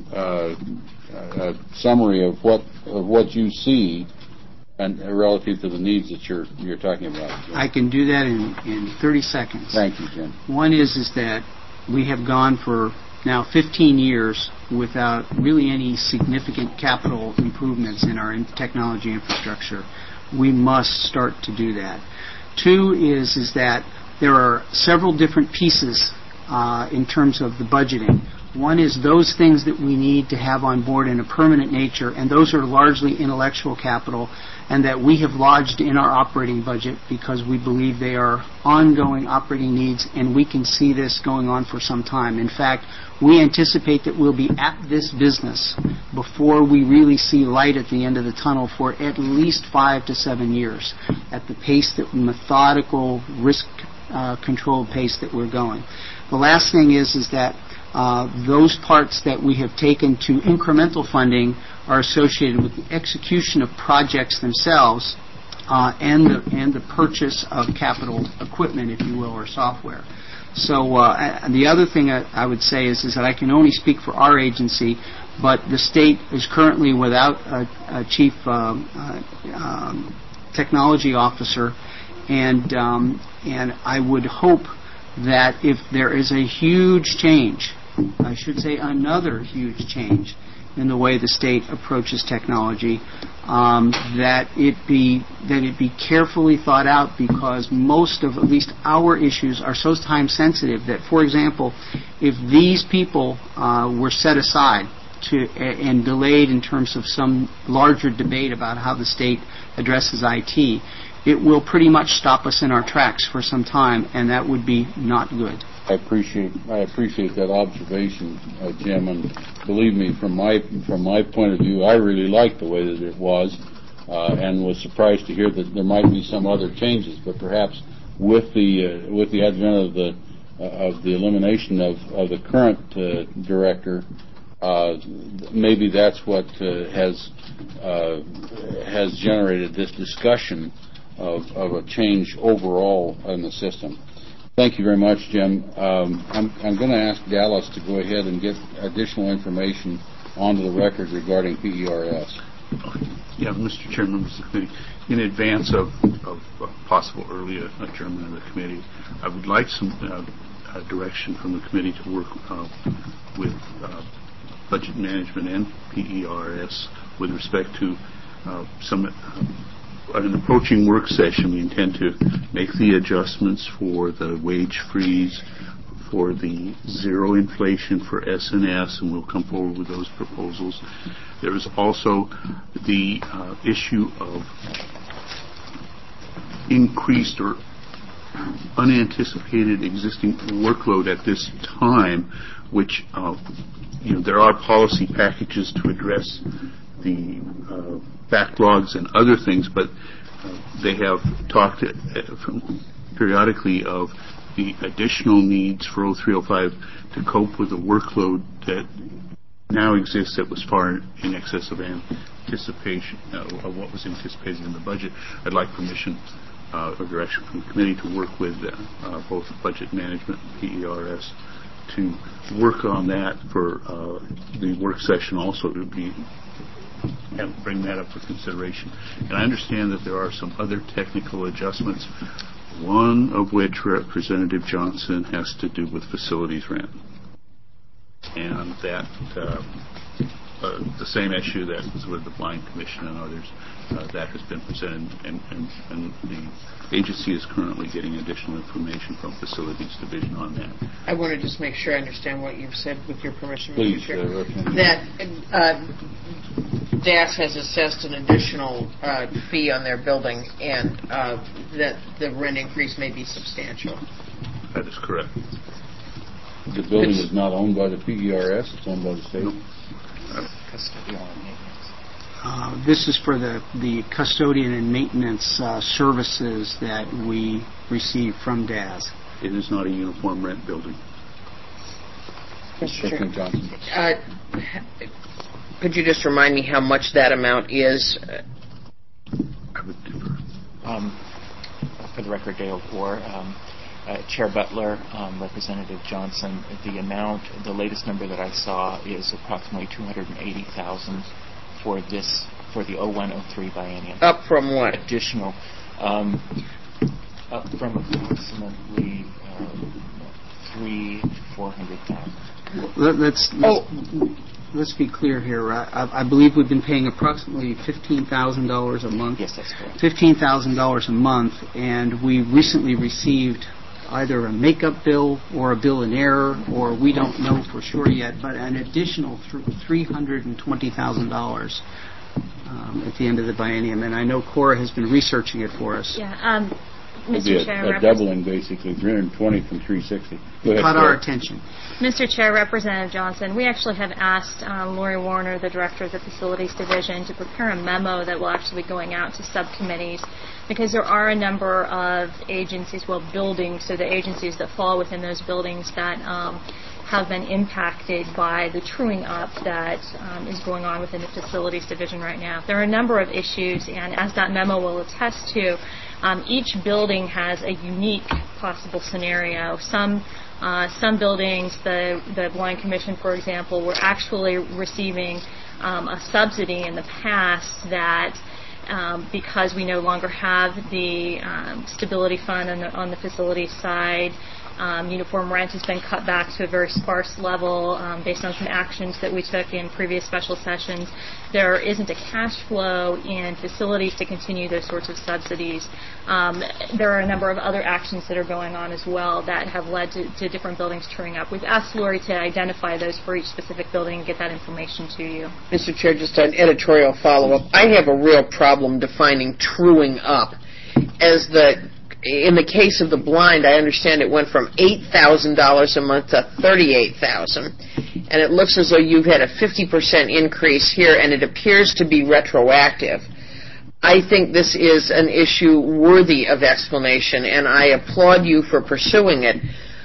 summary of what you see and relative to the needs that you're talking about. Jim. I can do that in 30 seconds. Thank you, Jim. One is that we have gone for now 15 years without really any significant capital improvements in our technology infrastructure. We must start to do that. 2 is that there are several different pieces in terms of the budgeting. One is those things that we need to have on board in a permanent nature, and those are largely intellectual capital, and that we have lodged in our operating budget because we believe they are ongoing operating needs, and we can see this going on for some time. In fact, we anticipate that we'll be at this business before we really see light at the end of the tunnel for at least 5 to 7 years at the pace, that methodical, risk-controlled pace that we're going. The last thing is that those parts that we have taken to incremental funding are associated with the execution of projects themselves and the purchase of capital equipment, if you will, or software. So the other thing I would say is that I can only speak for our agency, but the state is currently without a chief technology officer, and I would hope that if there is a huge change, I should say another huge change in the way the state approaches technology, that it be carefully thought out, because most of, at least our issues, are so time sensitive that, for example, if these people were set aside and delayed in terms of some larger debate about how the state addresses IT, it will pretty much stop us in our tracks for some time, and that would be not good. I appreciate that observation, Jim, and believe me, from my point of view, I really liked the way that it was, and was surprised to hear that there might be some other changes. But perhaps with the advent of the elimination of the current director, maybe that's what has generated this discussion of a change overall in the system. Thank you very much, Jim. I'm going to ask Dallas to go ahead and get additional information onto the record regarding PERS. Yeah, Mr. Chairman, members of the committee, in advance of possible early adjournment of the committee, I would like some direction from the committee to work with budget management and PERS with respect to an approaching work session. We intend to make the adjustments for the wage freeze, for the zero inflation for S&S, and we'll come forward with those proposals. There is also the issue of increased or unanticipated existing workload at this time, which there are policy packages to address the backlogs and other things, but they have talked periodically of the additional needs for 0305 to cope with the workload that now exists that was far in excess of anticipation of what was anticipated in the budget. I'd like permission or direction from the committee to work with both budget management and PERS to work on that for the work session also to be and bring that up for consideration. And I understand that there are some other technical adjustments, one of which, Representative Johnson, has to do with facilities rent. And that the same issue that was with the Blind Commission and others. That has been presented, and the agency is currently getting additional information from Facilities Division on that. I want to just make sure I understand what you've said, with your permission, Please, Mr. Chair. That DAS has assessed an additional fee on their building, and that the rent increase may be substantial. That is correct. The building is not owned by the PERS, it's owned by the state? Custodial and maintenance. This is for the custodian and maintenance services that we receive from DAS. It is not a uniform rent building. Mr. Chairman Johnson. Could you just remind me how much that amount is? I would differ. For the record, Dale Gore, Chair Butler, Representative Johnson, the amount, the latest number that I saw is approximately $280,000 for the 01-03 biennium. Up from what? Additional, up from approximately $300,000 to $400,000. Let's be clear here. I believe we've been paying approximately $15,000 a month. Yes, that's correct. $15,000 a month, and we recently received either a makeup bill or a bill in error, or we don't know for sure yet, but an additional $320,000 at the end of the biennium. And I know Cora has been researching it for us. Yeah, Mr. Chair, a doubling, basically, 320 from 360. Go ahead, Caught our attention. Mr. Chair, Representative Johnson, we actually have asked Lori Warner, the Director of the Facilities Division, to prepare a memo that will actually be going out to subcommittees, because there are a number of agencies, buildings, so the agencies that fall within those buildings that have been impacted by the truing up that is going on within the Facilities Division right now. There are a number of issues, and as that memo will attest to, each building has a unique possible scenario. Some buildings, the Blind Commission, for example, were actually receiving a subsidy in the past that because we no longer have the stability fund on the facility side, uniform rent has been cut back to a very sparse level based on some actions that we took in previous special sessions. There isn't a cash flow in facilities to continue those sorts of subsidies. There are a number of other actions that are going on as well that have led to different buildings truing up. We've asked Lori to identify those for each specific building and get that information to you. Mr. Chair, just an editorial follow-up. I have a real problem defining truing up. In the case of the blind, I understand it went from $8,000 a month to $38,000, and it looks as though you've had a 50% increase here, and it appears to be retroactive. I think this is an issue worthy of explanation, and I applaud you for pursuing it.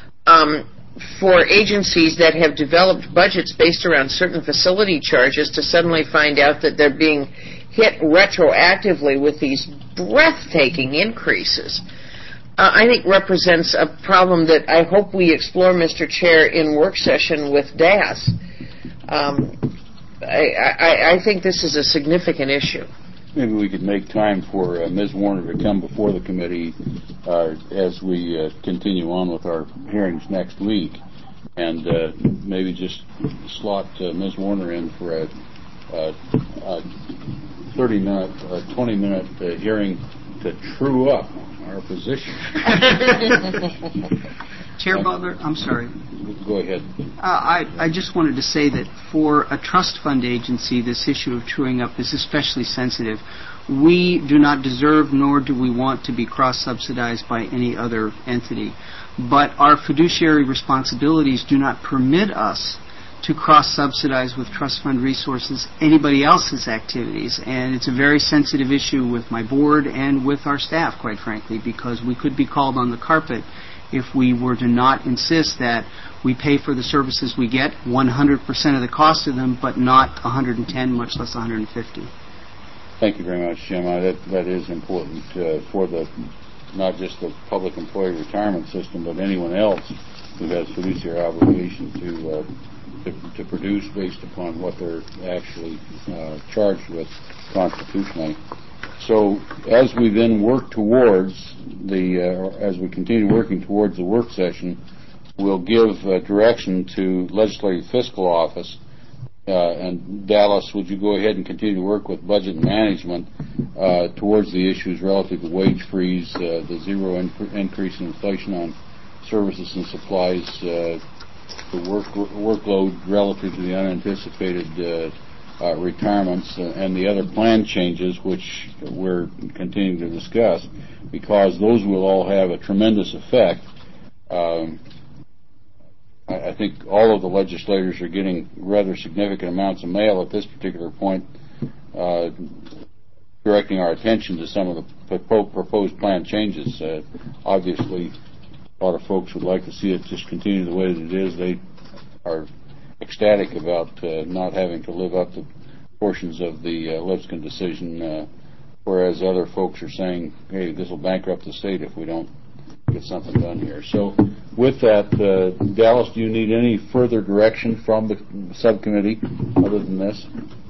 For agencies that have developed budgets based around certain facility charges to suddenly find out that they're being hit retroactively with these breathtaking increases, I think represents a problem that I hope we explore, Mr. Chair, in work session with DAS. I think this is a significant issue. Maybe we could make time for Ms. Warner to come before the committee as we continue on with our hearings next week, and maybe just slot Ms. Warner in for a 30-minute, 20-minute hearing to true up our position. Chair Butler, I'm sorry. Go ahead. I just wanted to say that for a trust fund agency, this issue of truing up is especially sensitive. We do not deserve nor do we want to be cross-subsidized by any other entity. But our fiduciary responsibilities do not permit us to cross-subsidize with trust fund resources anybody else's activities. And it's a very sensitive issue with my board and with our staff, quite frankly, because we could be called on the carpet if we were to not insist that we pay for the services we get 100% of the cost of them, but not 110, much less 150. Thank you very much, Jim. That is important for not just the public employee retirement system, but anyone else who has fiduciary obligation to produce based upon what they're actually charged with constitutionally. So as we then work towards as we continue working towards the work session, we'll give direction to Legislative Fiscal Office and Dallas, would you go ahead and continue to work with budget and management towards the issues relative to wage freeze, the zero increase in inflation on services and supplies, the workload relative to the unanticipated retirements, and the other plan changes, which we're continuing to discuss, because those will all have a tremendous effect. I think all of the legislators are getting rather significant amounts of mail at this particular point, directing our attention to some of the proposed plan changes. Obviously, a lot of folks would like to see it just continue the way that it is. They are ecstatic about not having to live up to portions of the Lipscomb decision, whereas other folks are saying, hey, this will bankrupt the state if we don't get something done here. So with that, Dallas, do you need any further direction from the subcommittee other than this?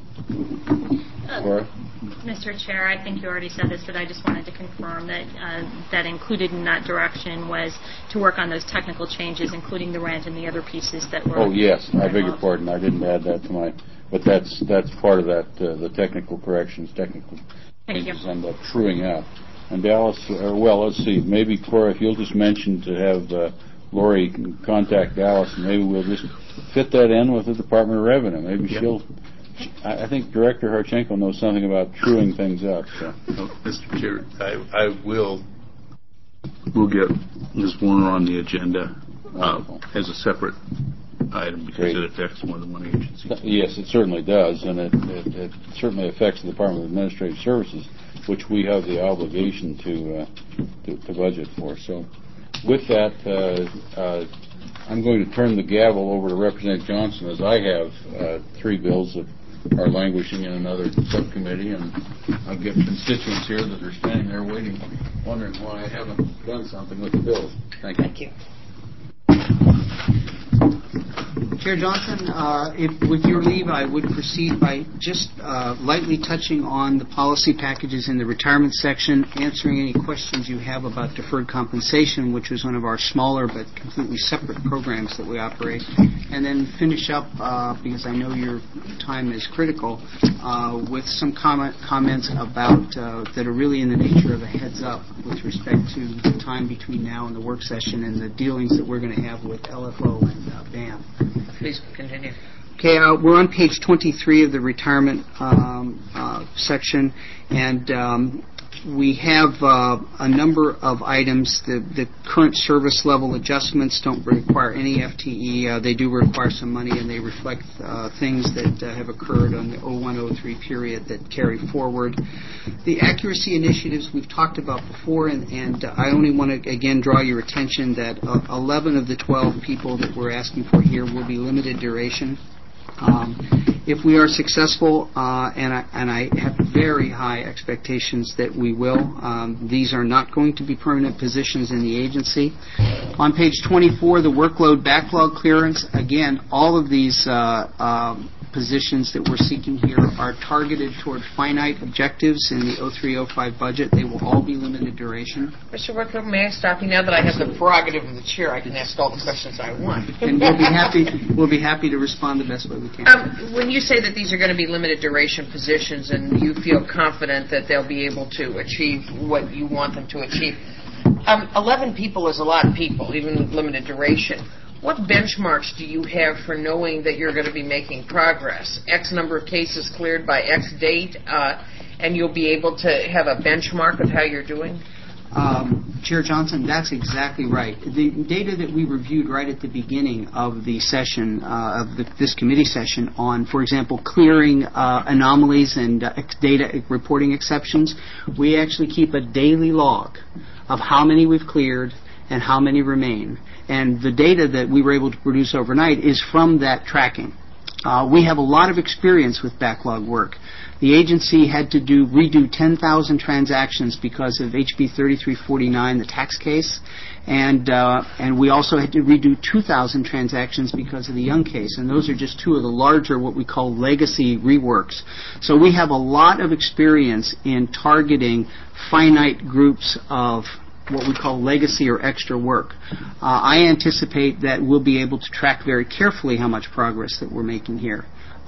Mr. Chair, I think you already said this, but I just wanted to confirm that that included in that direction was to work on those technical changes, including the rent and the other pieces that were... Oh, yes. I beg your pardon. I didn't add that to my... But that's part of that, the technical corrections, technical changes end up truing out. And Dallas, well, let's see. Maybe, Cora, if you'll just mention to have Lori contact Dallas, and maybe we'll just fit that in with the Department of Revenue. Maybe she'll... I think Director Harchenko knows something about truing things up. So. Mr. Chair, we'll get Ms. Warner on the agenda as a separate item because it affects more than one agency. Yes, it certainly does, and it certainly affects the Department of Administrative Services, which we have the obligation to budget for. So with that, I'm going to turn the gavel over to Representative Johnson, as I have three bills that are languishing in another subcommittee, and I've got constituents here that are standing there waiting, wondering why I haven't done something with the bills. Thank you. Thank you. Chair Johnson, with your leave, I would proceed by just lightly touching on the policy packages in the retirement section, answering any questions you have about deferred compensation, which was one of our smaller but completely separate programs that we operate, and then finish up, because I know your time is critical, with some comments about that are really in the nature of a heads up with respect to the time between now and the work session and the dealings that we're going to have with LFO and BAM. Please continue. Okay, we're on page 23 of the retirement section, and we have a number of items. The current service level adjustments don't require any FTE. They do require some money, and they reflect things that have occurred on the 01-03 period that carry forward. The accuracy initiatives we've talked about before, and I only want to, again, draw your attention that 11 of the 12 people that we're asking for here will be limited duration. If we are successful, and I have very high expectations that we will, these are not going to be permanent positions in the agency. On page 24, the workload backlog clearance, again, all of these positions that we're seeking here are targeted toward finite objectives in the 03-05 budget. They will all be limited duration. Mr. Workload, may I stop you now that I have the prerogative of the chair? I can ask all the questions I want. And we'll be happy to respond the best way we can. When you say that these are going to be limited duration positions and you feel confident that they'll be able to achieve what you want them to achieve, 11 people is a lot of people, even with limited duration. What benchmarks do you have for knowing that you're going to be making progress? X number of cases cleared by X date, and you'll be able to have a benchmark of how you're doing? Chair Johnson, that's exactly right. The data that we reviewed right at the beginning of the session, this committee session on, for example, clearing anomalies and data reporting exceptions, we actually keep a daily log of how many we've cleared and how many remain. And the data that we were able to produce overnight is from that tracking. We have a lot of experience with backlog work. The agency had to redo 10,000 transactions because of HB 3349, the tax case, and we also had to redo 2,000 transactions because of the Young case, and those are just two of the larger, what we call legacy reworks. So we have a lot of experience in targeting finite groups of what we call legacy or extra work. I anticipate that we'll be able to track very carefully how much progress that we're making here.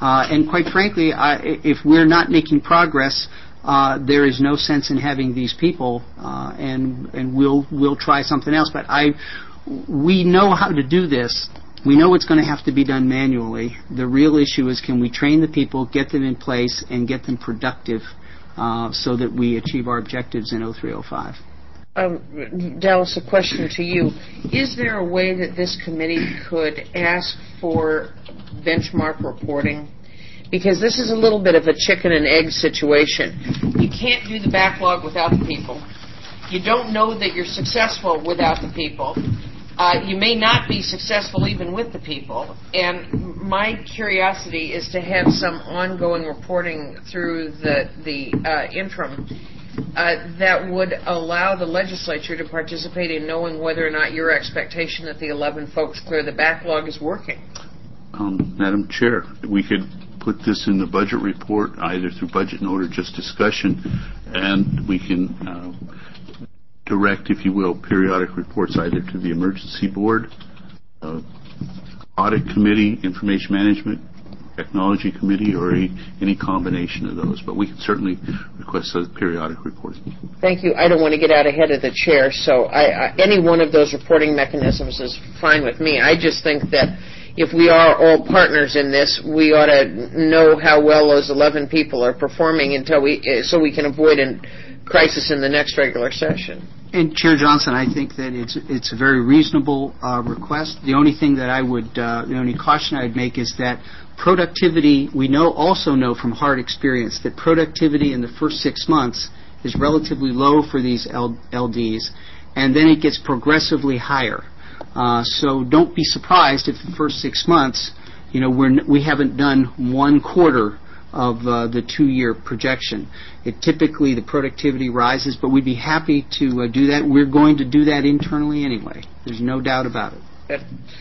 And quite frankly, if we're not making progress, there is no sense in having these people, and we'll try something else. But we know how to do this. We know it's going to have to be done manually. The real issue is, can we train the people, get them in place, and get them productive so that we achieve our objectives in 0305. Dallas, a question to you. Is there a way that this committee could ask for benchmark reporting? Because this is a little bit of a chicken and egg situation. You can't do the backlog without the people. You don't know that you're successful without the people. You may not be successful even with the people. And my curiosity is to have some ongoing reporting through the interim that would allow the legislature to participate in knowing whether or not your expectation that the 11 folks clear the backlog is working. Madam Chair, we could put this in the budget report, either through budget note or just discussion, and we can direct, if you will, periodic reports either to the Emergency Board, Audit Committee, Information Management, Technology Committee, or any combination of those. But we can certainly request a periodic report. Thank you. I don't want to get out ahead of the chair, so any one of those reporting mechanisms is fine with me. I just think that if we are all partners in this, we ought to know how well those 11 people are performing so we can avoid a crisis in the next regular session. And Chair Johnson, I think that it's a very reasonable request. The only thing that the only caution I'd make is that productivity, we also know from hard experience that productivity in the first 6 months is relatively low for these LDs, and then it gets progressively higher. So don't be surprised if the first 6 months, we haven't done 1 quarter of the 2-year projection. Typically the productivity rises, but we'd be happy to do that. We're going to do that internally anyway. There's no doubt about it. Good.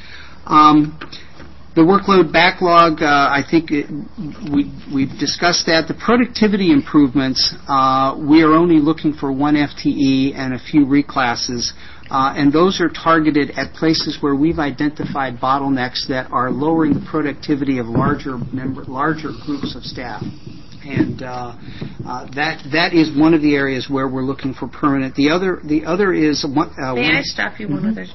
The workload backlog, I think we've discussed that. The productivity improvements, we are only looking for 1 FTE and a few reclasses, and those are targeted at places where we've identified bottlenecks that are lowering the productivity of larger groups of staff. And that is one of the areas where we're looking for permanent. The other is May I stop you one other?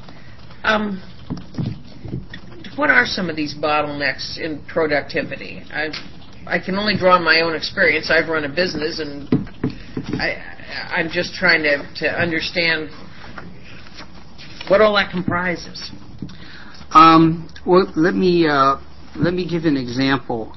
What are some of these bottlenecks in productivity? I can only draw on my own experience. I've run a business, and I'm just trying to understand what all that comprises. Well, let me give an example.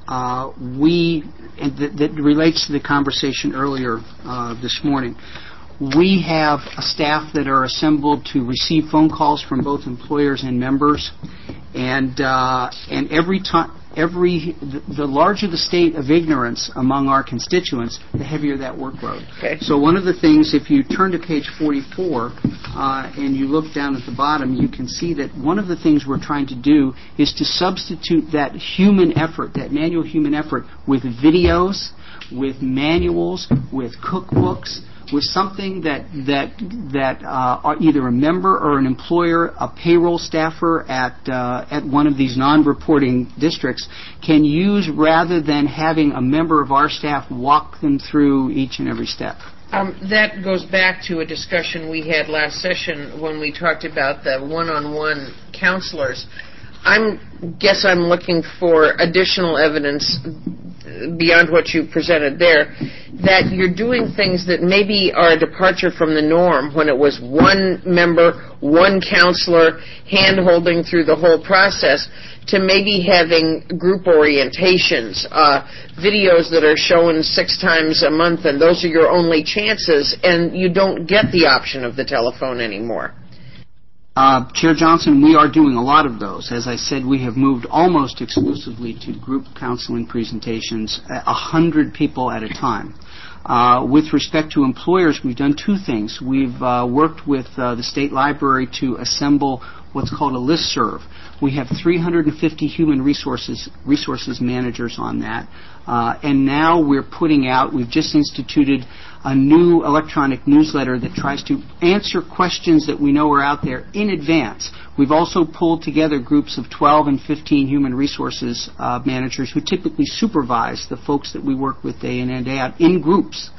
That relates to the conversation earlier this morning. We have a staff that are assembled to receive phone calls from both employers and members, and every time, the larger the state of ignorance among our constituents, the heavier that workload. Okay. So one of the things, if you turn to page 44 and you look down at the bottom, you can see that one of the things we're trying to do is to substitute that human effort, that manual human effort, with videos, with manuals, with cookbooks, with something that either a member or an employer, a payroll staffer at one of these non-reporting districts can use, rather than having a member of our staff walk them through each and every step. That goes back to a discussion we had last session when we talked about the one-on-one counselors. Guess I'm looking for additional evidence beyond what you presented there, that you're doing things that maybe are a departure from the norm when it was one member, one counselor, hand-holding through the whole process, to maybe having group orientations, videos that are shown 6 times a month, and those are your only chances, and you don't get the option of the telephone anymore. Chair Johnson, we are doing a lot of those. As I said, we have moved almost exclusively to group counseling presentations, 100 people at a time. With respect to employers, we've done 2 things. We've worked with the State Library to assemble what's called a listserv. We have 350 human resources managers on that. And now we've just instituted a new electronic newsletter that tries to answer questions that we know are out there in advance. We've also pulled together groups of 12 and 15 human resources managers who typically supervise the folks that we work with day in and day out in groups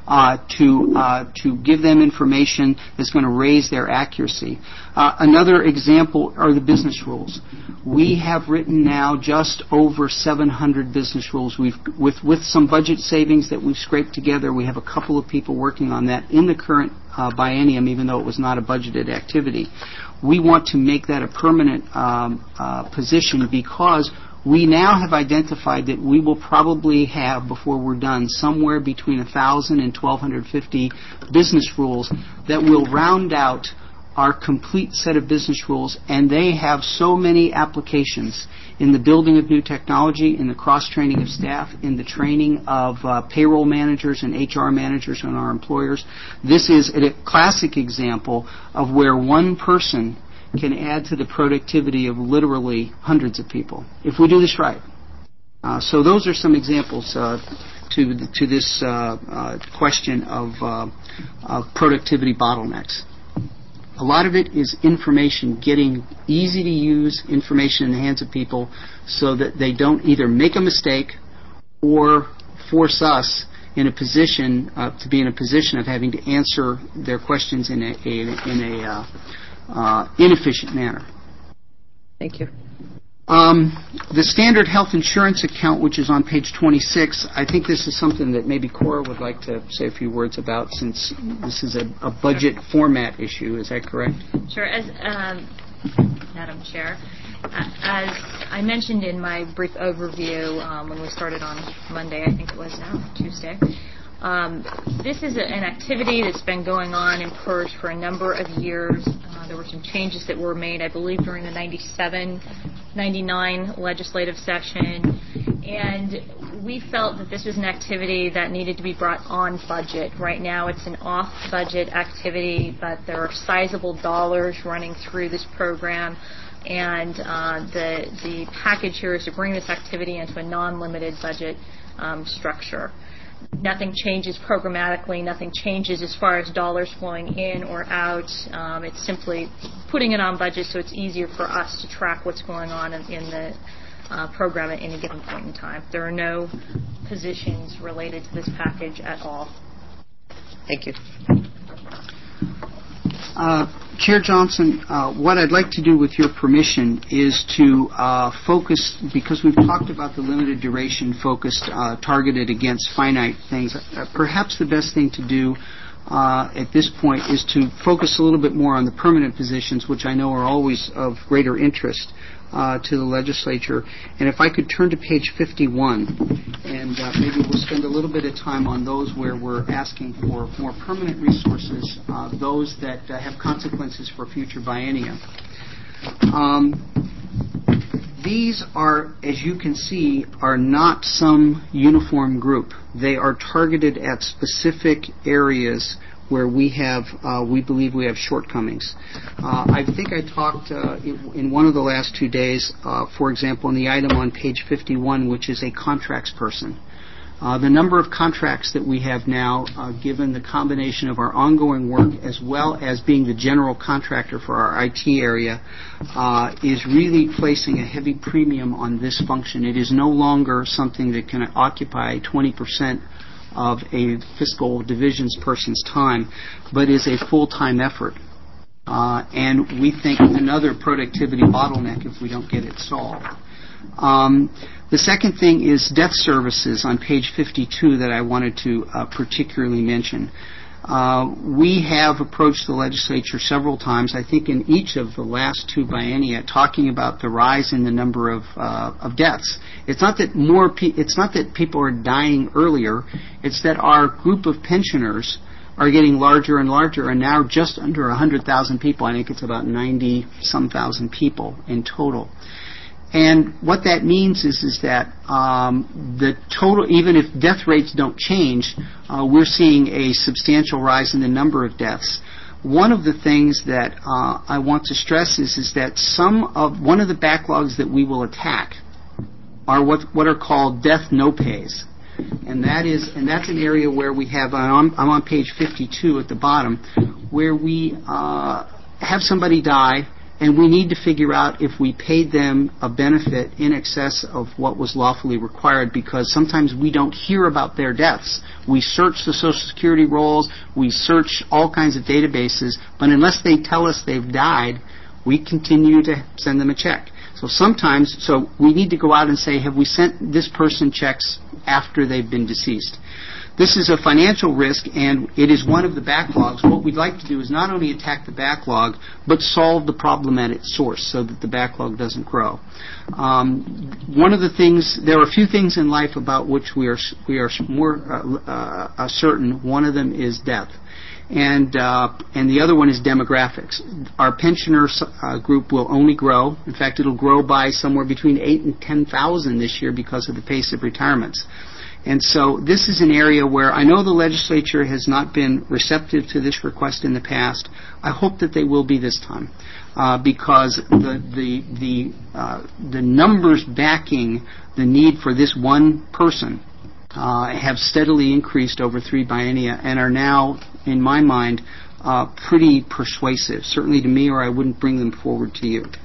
to give them information that's going to raise their accuracy. Another example are the business rules. We have written now just over 700 business rules. With some budget savings that we've scraped together, we have a couple of people working on that in the current biennium, even though it was not a budgeted activity. We want to make that a permanent position because we now have identified that we will probably have, before we're done, somewhere between 1,000 and 1,250 business rules that will round out our complete set of business rules, and they have so many applications in the building of new technology, in the cross-training of staff, in the training of payroll managers and HR managers and our employers. This is a classic example of where one person can add to the productivity of literally hundreds of people, if we do this right. So those are some examples to this question of productivity bottlenecks. A lot of it is information, getting easy-to-use information in the hands of people so that they don't either make a mistake or force us in a position to be in a position of having to answer their questions in a inefficient manner. Thank you. The standard health insurance account, which is on page 26, I think this is something that maybe Cora would like to say a few words about, since this is a budget format issue. Is that correct? Sure. As Madam Chair, as I mentioned in my brief overview when we started on Monday, I think it was now, Tuesday, this is an activity that's been going on in PERS for a number of years. There were some changes that were made, I believe, during the 97-99 legislative session, and we felt that this was an activity that needed to be brought on budget. Right now it's an off-budget activity, but there are sizable dollars running through this program, and the package here is to bring this activity into a non-limited budget structure. Nothing changes programmatically. Nothing changes as far as dollars flowing in or out. It's simply putting it on budget so it's easier for us to track what's going on in the program at any given point in time. There are no positions related to this package at all. Thank you. Chair Johnson, what I'd like to do with your permission is to focus, because we've talked about the limited duration focused, targeted against finite things, perhaps the best thing to do at this point is to focus a little bit more on the permanent positions, which I know are always of greater interest to the legislature. And if I could turn to page 51, and maybe we'll spend a little bit of time on those where we're asking for more permanent resources, those that have consequences for future biennia. These are, as you can see, are not some uniform group. They are targeted at specific areas where we believe we have shortcomings. I think I talked in one of the last 2 days, for example, in the item on page 51, which is a contracts person. The number of contracts that we have now, given the combination of our ongoing work as well as being the general contractor for our IT area, is really placing a heavy premium on this function. It is no longer something that can occupy 20% of a fiscal divisions person's time, but is a full-time effort. And we think another productivity bottleneck if we don't get it solved. The second thing is death services on page 52 that I wanted to particularly mention. We have approached the legislature several times, I think in each of the last 2 biennia, talking about the rise in the number of deaths. It's not that people are dying earlier. It's that our group of pensioners are getting larger and larger, and now just under 100,000 people. I think it's about 90-some thousand people in total. And what that means is that the total, even if death rates don't change, we're seeing a substantial rise in the number of deaths. one of the things that I want to stress is that one of the backlogs that we will attack are what are called death no pays. And that's an area where we have, I'm on page 52 at the bottom, where we have somebody die, and we need to figure out if we paid them a benefit in excess of what was lawfully required, because sometimes we don't hear about their deaths. We search the Social Security rolls, we search all kinds of databases, but unless they tell us they've died, we continue to send them a check. So we need to go out and say, have we sent this person checks after they've been deceased? This is a financial risk, and it is one of the backlogs. What we'd like to do is not only attack the backlog, but solve the problem at its source so that the backlog doesn't grow. There are a few things in life about which we are more certain. One of them is death. And the other one is demographics. Our pensioners group will only grow. In fact, it'll grow by somewhere between 8,000 and 10,000 this year because of the pace of retirements. And so this is an area where I know the legislature has not been receptive to this request in the past. I hope that they will be this time, because the numbers backing the need for this one person have steadily increased over 3 biennia and are now, in my mind, pretty persuasive, certainly to me, or I wouldn't bring them forward to you.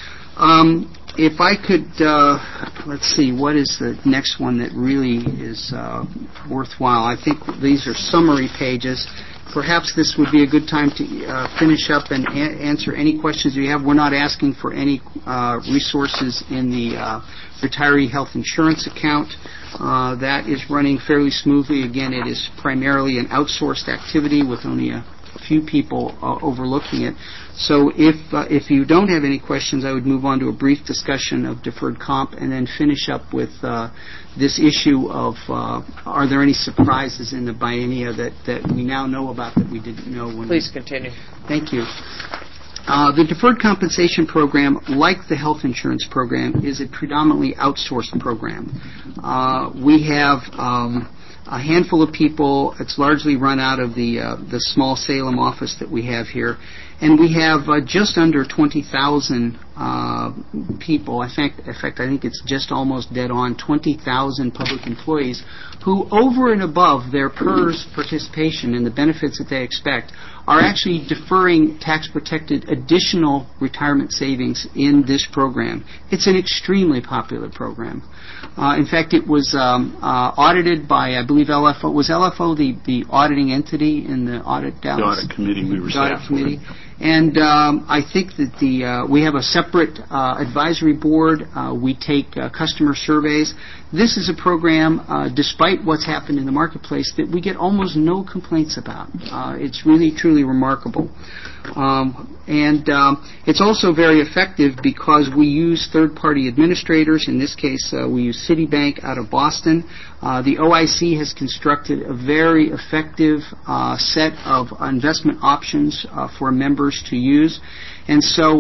If I could, let's see, what is the next one that really is worthwhile? I think these are summary pages. Perhaps this would be a good time to finish up and answer any questions you have. We're not asking for any resources in the retiree health insurance account. That is running fairly smoothly. Again, it is primarily an outsourced activity with only a few people overlooking it. So if you don't have any questions, I would move on to a brief discussion of deferred comp and then finish up with this issue of are there any surprises in the biennia that we now know about that we didn't know when. Please continue. Thank you. The deferred compensation program, like the health insurance program, is a predominantly outsourced program. We have a handful of people. It's largely run out of the small Salem office that we have here. And we have just under 20,000 people. In fact, I think it's just almost dead on, 20,000 public employees who, over and above their PERS participation and the benefits that they expect, are actually deferring tax-protected additional retirement savings in this program. It's an extremely popular program. In fact, it was audited by, I believe, LFO. Was LFO the auditing entity in the audit, Dallas? The audit committee. We were staff for it. And I think that we have a separate advisory board. We take customer surveys. This is a program, despite what's happened in the marketplace, that we get almost no complaints about. It's really, truly remarkable. And it's also very effective because we use third-party administrators. In this case, we use Citibank out of Boston. The OIC has constructed a very effective set of investment options for members to use. And so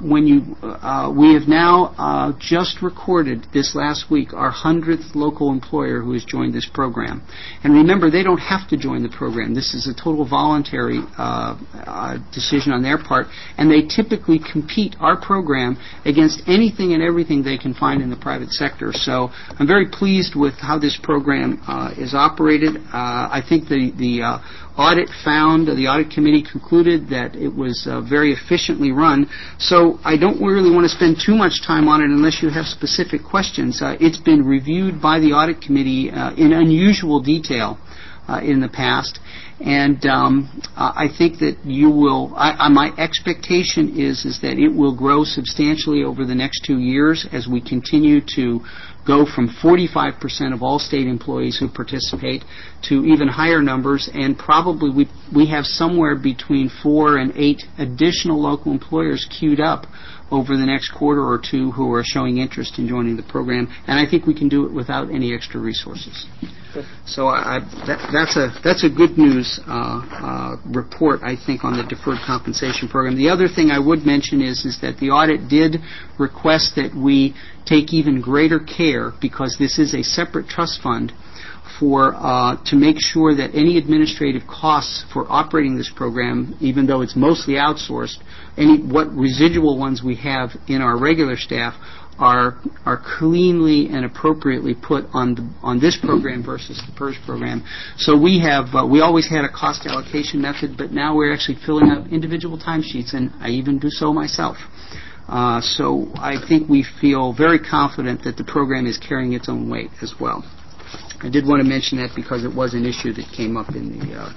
we have now just recorded this last week our 100th local employer who has joined this program. And remember, they don't have to join the program. This is a total voluntary decision on their part, and they typically compete our program against anything and everything they can find in the private sector. So I'm very pleased with how this program is operated. I think the audit committee concluded that it was very efficiently run. So I don't really want to spend too much time on it unless you have specific questions. It's been reviewed by the audit committee in unusual detail in the past. And I think that you will, my expectation is that it will grow substantially over the next 2 years as we continue to go from 45% of all state employees who participate to even higher numbers, and probably we have somewhere between 4 and 8 additional local employers queued up over the next quarter or two who are showing interest in joining the program, and I think we can do it without any extra resources. So that's a good news report, I think, on the deferred compensation program. The other thing I would mention is that the audit did request that we take even greater care, because this is a separate trust fund, to make sure that any administrative costs for operating this program, even though it's mostly outsourced, what residual ones we have in our regular staff are cleanly and appropriately put on this program versus the PERS program. So we always had a cost allocation method, but now we're actually filling out individual timesheets, and I even do so myself. So I think we feel very confident that the program is carrying its own weight as well. I did want to mention that because it was an issue that came up in the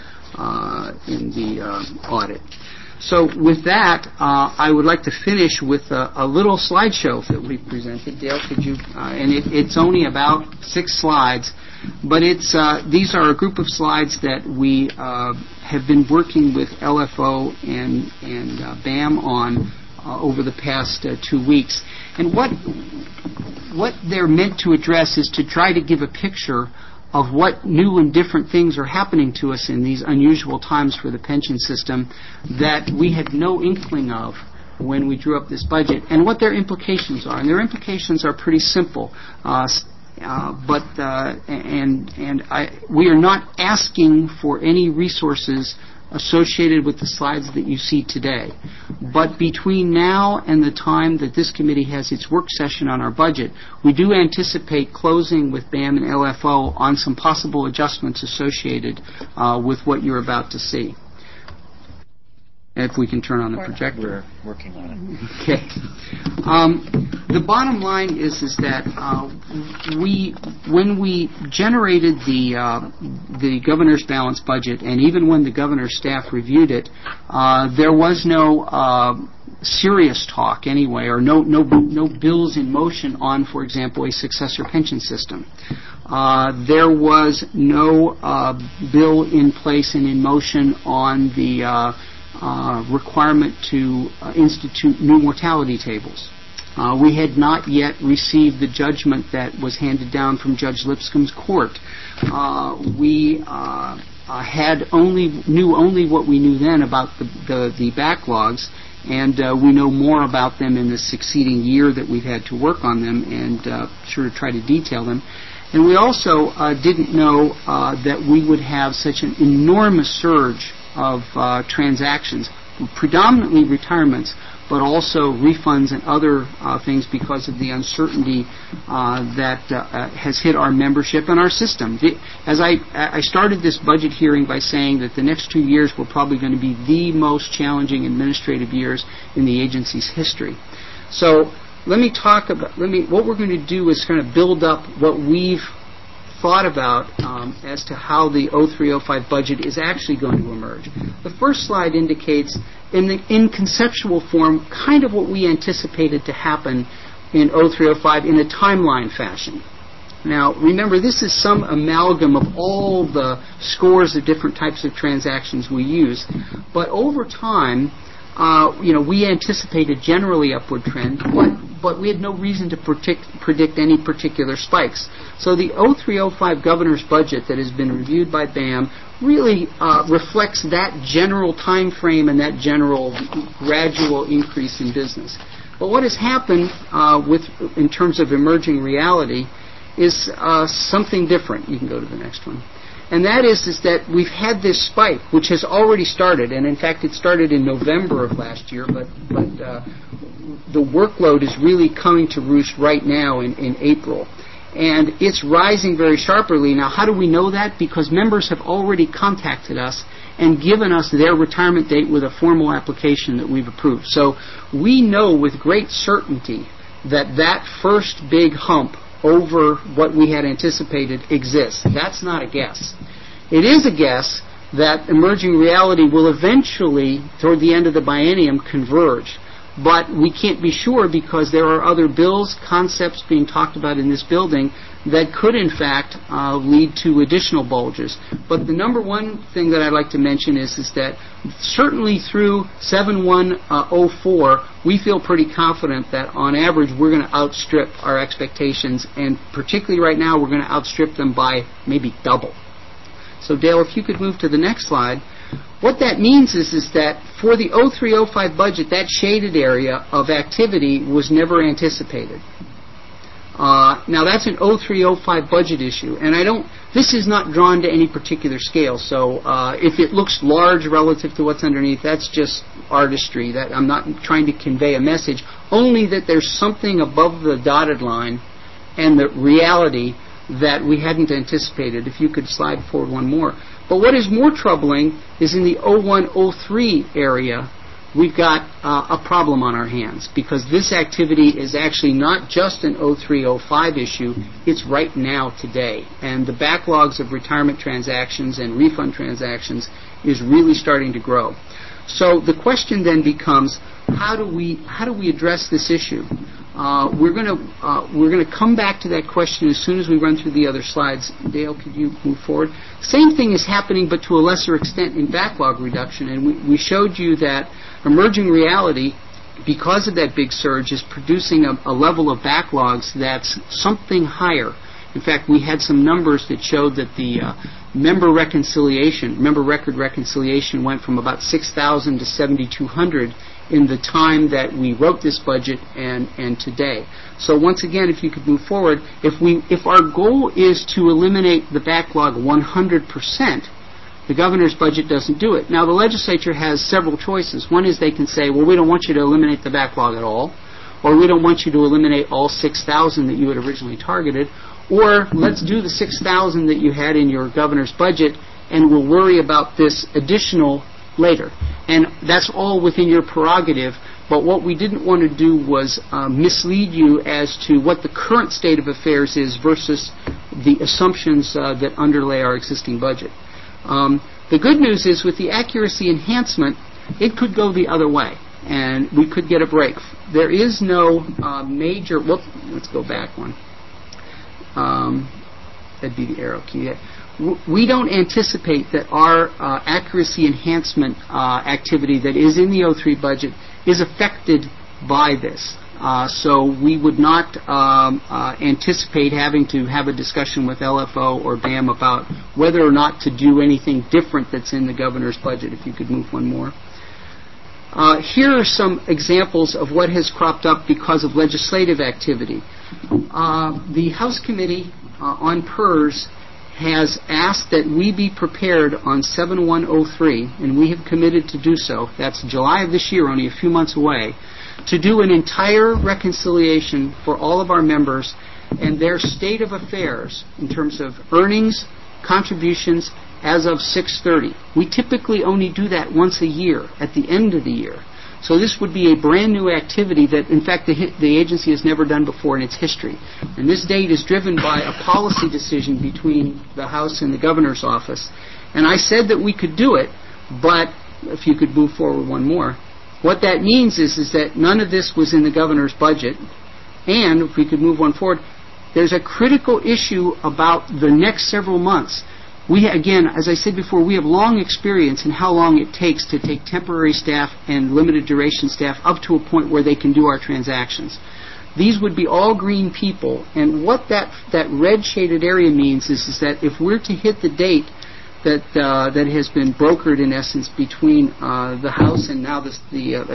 audit. So with that, I would like to finish with a little slideshow that we presented. Dale, could you? And it's only about 6 slides, but these are a group of slides that we have been working with LFO and BAM on over the past 2 weeks. And what they're meant to address is to try to give a picture of what new and different things are happening to us in these unusual times for the pension system that we had no inkling of when we drew up this budget, and what their implications are. And their implications are pretty simple. We are not asking for any resources associated with the slides that you see today. But between now and the time that this committee has its work session on our budget, we do anticipate closing with BAM and LFO on some possible adjustments associated with what you're about to see. If we can turn on the projector. We're working on it. Okay. The bottom line is that when we generated the governor's balanced budget, and even when the governor's staff reviewed it, there was no serious talk anyway, or no bills in motion on, for example, a successor pension system. There was no bill in place and in motion on the requirement to institute new mortality tables. We had not yet received the judgment that was handed down from Judge Lipscomb's court. We knew only what we knew then about the backlogs, and we know more about them in the succeeding year that we've had to work on them and sort of try to detail them. And we also didn't know that we would have such an enormous surge of transactions, predominantly retirements, but also refunds and other things because of the uncertainty that has hit our membership and our system. As I started this budget hearing by saying that the next 2 years were probably going to be the most challenging administrative years in the agency's history. So what we're going to do is kind of build up what we've thought about as to how the 03-05 budget is actually going to emerge. The first slide indicates in conceptual form kind of what we anticipated to happen in 03-05 in a timeline fashion. Now, remember, this is some amalgam of all the scores of different types of transactions we use. But over time, we anticipated generally upward trend, but we had no reason to predict any particular spikes. So the 03-05 governor's budget that has been reviewed by BAM really reflects that general time frame and that general gradual increase in business. But what has happened in terms of emerging reality is something different. You can go to the next one. And that is that we've had this spike, which has already started, and in fact it started in November of last year, but the workload is really coming to roost right now in April. And it's rising very sharply. Now, how do we know that? Because members have already contacted us and given us their retirement date with a formal application that we've approved. So we know with great certainty that first big hump over what we had anticipated exists. That's not a guess. It is a guess that emerging reality will eventually, toward the end of the biennium, converge. But we can't be sure because there are other bills, concepts being talked about in this building that could, in fact, lead to additional bulges. But the number one thing that I'd like to mention is that certainly through 7/1/04, we feel pretty confident that on average we're going to outstrip our expectations, and particularly right now we're going to outstrip them by maybe double. So Dale, if you could move to the next slide. What that means is that for the 03-05 budget, that shaded area of activity was never anticipated. Now that's an 03-05 budget issue, and this is not drawn to any particular scale, so if it looks large relative to what's underneath, that's just artistry. That I'm not trying to convey a message, only that there's something above the dotted line and the reality that we hadn't anticipated. If you could slide forward one more. But what is more troubling is in the 01-03 area, we've got a problem on our hands, because this activity is actually not just an 03-05 issue, it's right now today. And the backlogs of retirement transactions and refund transactions is really starting to grow. So the question then becomes, how do we address this issue? We're going to come back to that question as soon as we run through the other slides. Dale, could you move forward? Same thing is happening, but to a lesser extent in backlog reduction. And we showed you that emerging reality, because of that big surge, is producing a level of backlogs that's something higher. In fact, we had some numbers that showed that the member record reconciliation went from about 6,000 to 7,200 in the time that we wrote this budget and today. So once again, if you could move forward, if our goal is to eliminate the backlog 100%, the governor's budget doesn't do it. Now, the legislature has several choices. One is they can say, well, we don't want you to eliminate the backlog at all, or we don't want you to eliminate all 6,000 that you had originally targeted, or let's do the 6,000 that you had in your governor's budget, and we'll worry about this additional later. And that's all within your prerogative, but what we didn't want to do was mislead you as to what the current state of affairs is versus the assumptions that underlay our existing budget. The good news is, with the accuracy enhancement, it could go the other way, and we could get a break. There is no major... let's go back one. That'd be the arrow key. We don't anticipate that our accuracy enhancement activity that is in the 03 budget is affected by this. So we would not anticipate having to have a discussion with LFO or BAM about whether or not to do anything different that's in the governor's budget. If you could move one more. Here are some examples of what has cropped up because of legislative activity. The House Committee on PERS has asked that we be prepared on 7/1/03, and we have committed to do so. That's July of this year, only a few months away, to do an entire reconciliation for all of our members and their state of affairs in terms of earnings, contributions, as of 6/30. We typically only do that once a year, at the end of the year. So this would be a brand new activity that, in fact, the agency has never done before in its history. And this date is driven by a policy decision between the House and the Governor's office. And I said that we could do it, but if you could move forward one more. What that means is that none of this was in the Governor's budget. And if we could move one forward, there's a critical issue about the next several months. We, again, as I said before, we have long experience in how long it takes to take temporary staff and limited duration staff up to a point where they can do our transactions. These would be all green people, and what that red shaded area means is that if we're to hit the date that has been brokered in essence between the House and now the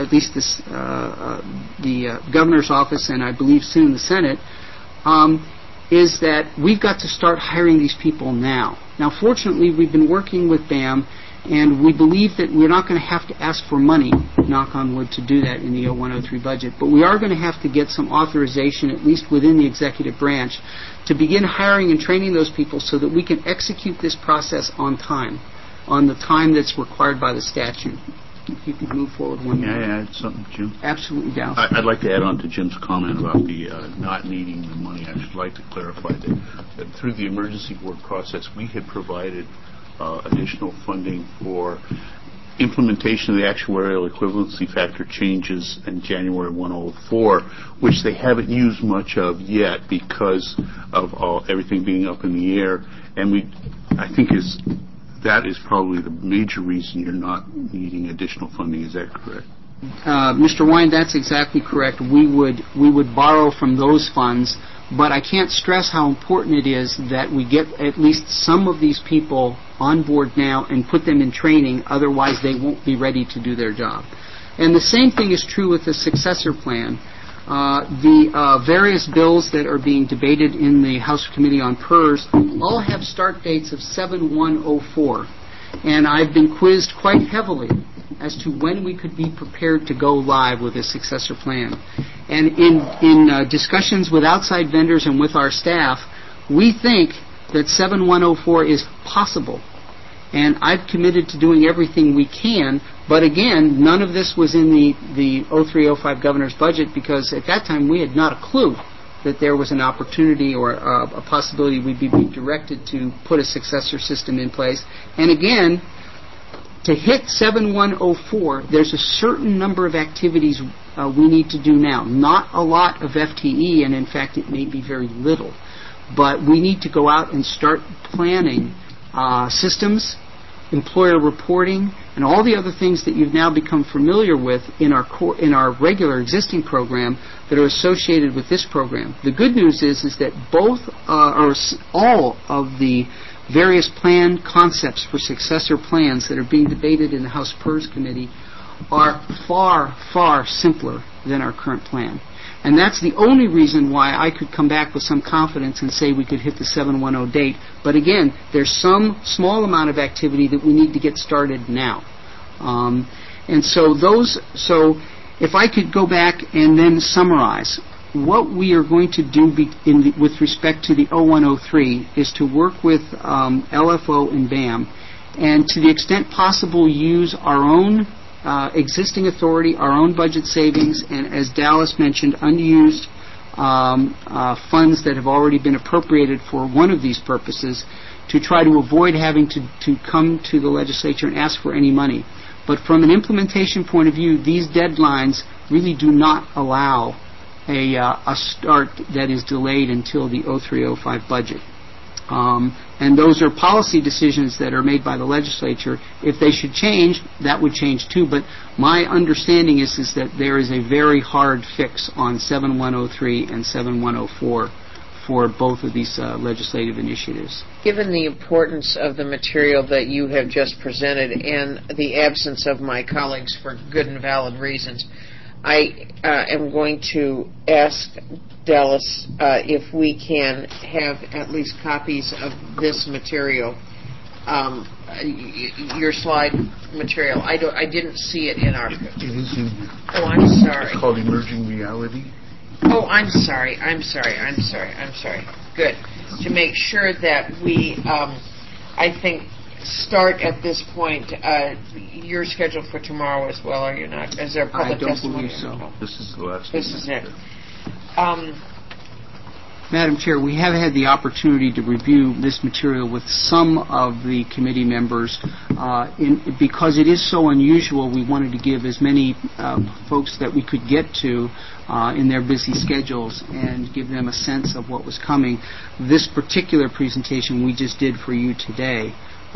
Governor's office and I believe soon the Senate, is that we've got to start hiring these people now. Now, fortunately, we've been working with BAM, and we believe that we're not going to have to ask for money, knock on wood, to do that in the 01-03 budget, but we are going to have to get some authorization, at least within the executive branch, to begin hiring and training those people so that we can execute this process on time, on the time that's required by the statute. If you could move forward one minute. May I add something, Jim? Absolutely, Dow. I'd like to add on to Jim's comment about the not needing the money. I should like to clarify that through the emergency board process, we had provided additional funding for implementation of the actuarial equivalency factor changes in January 104, which they haven't used much of yet because of everything being up in the air. And I think that is probably the major reason you're not needing additional funding. Is that correct? Mr. Wine, that's exactly correct. We would borrow from those funds, but I can't stress how important it is that we get at least some of these people on board now and put them in training, otherwise they won't be ready to do their job. And the same thing is true with the successor plan. The various bills that are being debated in the House Committee on PERS all have start dates of 7/1/04. And I've been quizzed quite heavily as to when we could be prepared to go live with a successor plan. And in discussions with outside vendors and with our staff, we think that 7/1/04 is possible. And I've committed to doing everything we can, but again, none of this was in the 03-05 governor's budget, because at that time we had not a clue that there was an opportunity or a possibility we'd be directed to put a successor system in place. And again, to hit 7/1/04, there's a certain number of activities we need to do now. Not a lot of FTE, and in fact it may be very little. But we need to go out and start planning systems, employer reporting, and all the other things that you've now become familiar with in our regular existing program that are associated with this program. The good news is that both or all of the various plan concepts for successor plans that are being debated in the House PERS Committee are far, far simpler than our current plan. And that's the only reason why I could come back with some confidence and say we could hit the 7/10 date. But again, there's some small amount of activity that we need to get started now. And so if I could go back and then summarize, what we are going to do with respect to the 01-03 is to work with LFO and BAM, and to the extent possible use our own existing authority, our own budget savings, and as Dallas mentioned, unused funds that have already been appropriated for one of these purposes, to try to avoid having to come to the legislature and ask for any money. But from an implementation point of view, these deadlines really do not allow a start that is delayed until the 03-05 budget. And those are policy decisions that are made by the legislature. If they should change, that would change too. But my understanding is that there is a very hard fix on 7/103 and 7/104 for both of these legislative initiatives. Given the importance of the material that you have just presented and the absence of my colleagues for good and valid reasons, I am going to ask Dallas if we can have at least copies of this material, your slide material. I didn't see it in our... It is in... Oh, I'm sorry. It's called Emerging Reality. Oh, I'm sorry. Good. To make sure that we, I think, start at this point. You're scheduled for tomorrow as well, are you not? Is there public testimony? I don't believe so. This is the last This is it. Madam Chair, we have had the opportunity to review this material with some of the committee members. Because it is so unusual, we wanted to give as many folks that we could get to in their busy schedules and give them a sense of what was coming. This particular presentation we just did for you today.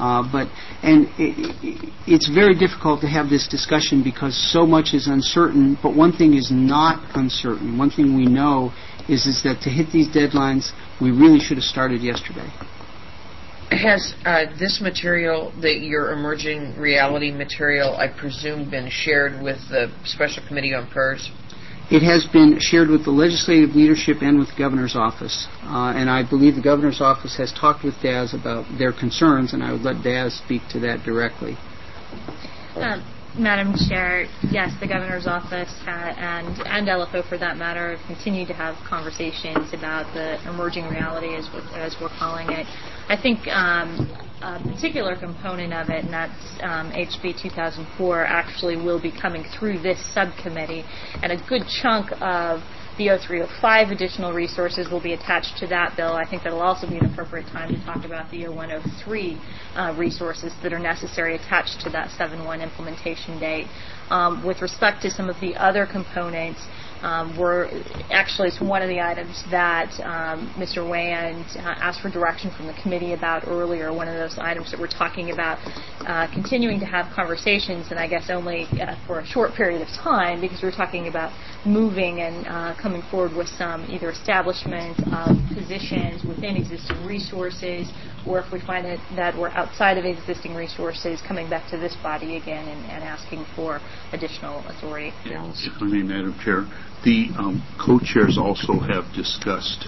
It's very difficult to have this discussion because so much is uncertain, but one thing is not uncertain. One thing we know is that to hit these deadlines, we really should have started yesterday. Has this material, your emerging reality material, I presume, been shared with the Special Committee on PERS? It has been shared with the legislative leadership and with the governor's office. And I believe the governor's office has talked with DAS about their concerns, and I would let DAS speak to that directly. Madam Chair, yes, the governor's office and LFO, for that matter, continue to have conversations about the emerging reality, as we're calling it. I think a particular component of it, and that's HB 2004, actually will be coming through this subcommittee, and a good chunk of the 03-05 additional resources will be attached to that bill. I think that will also be an appropriate time to talk about the 01-03 resources that are necessary attached to that 7/1 implementation date. With respect to some of the other components, it's one of the items that Mr. Wand asked for direction from the committee about earlier, one of those items that we're talking about continuing to have conversations, and I guess only for a short period of time, because we're talking about moving and coming forward with some either establishment of positions within existing resources, or if we find that we're outside of existing resources, coming back to this body again and asking for additional authority. If I may, Madam Chair, The co-chairs also have discussed,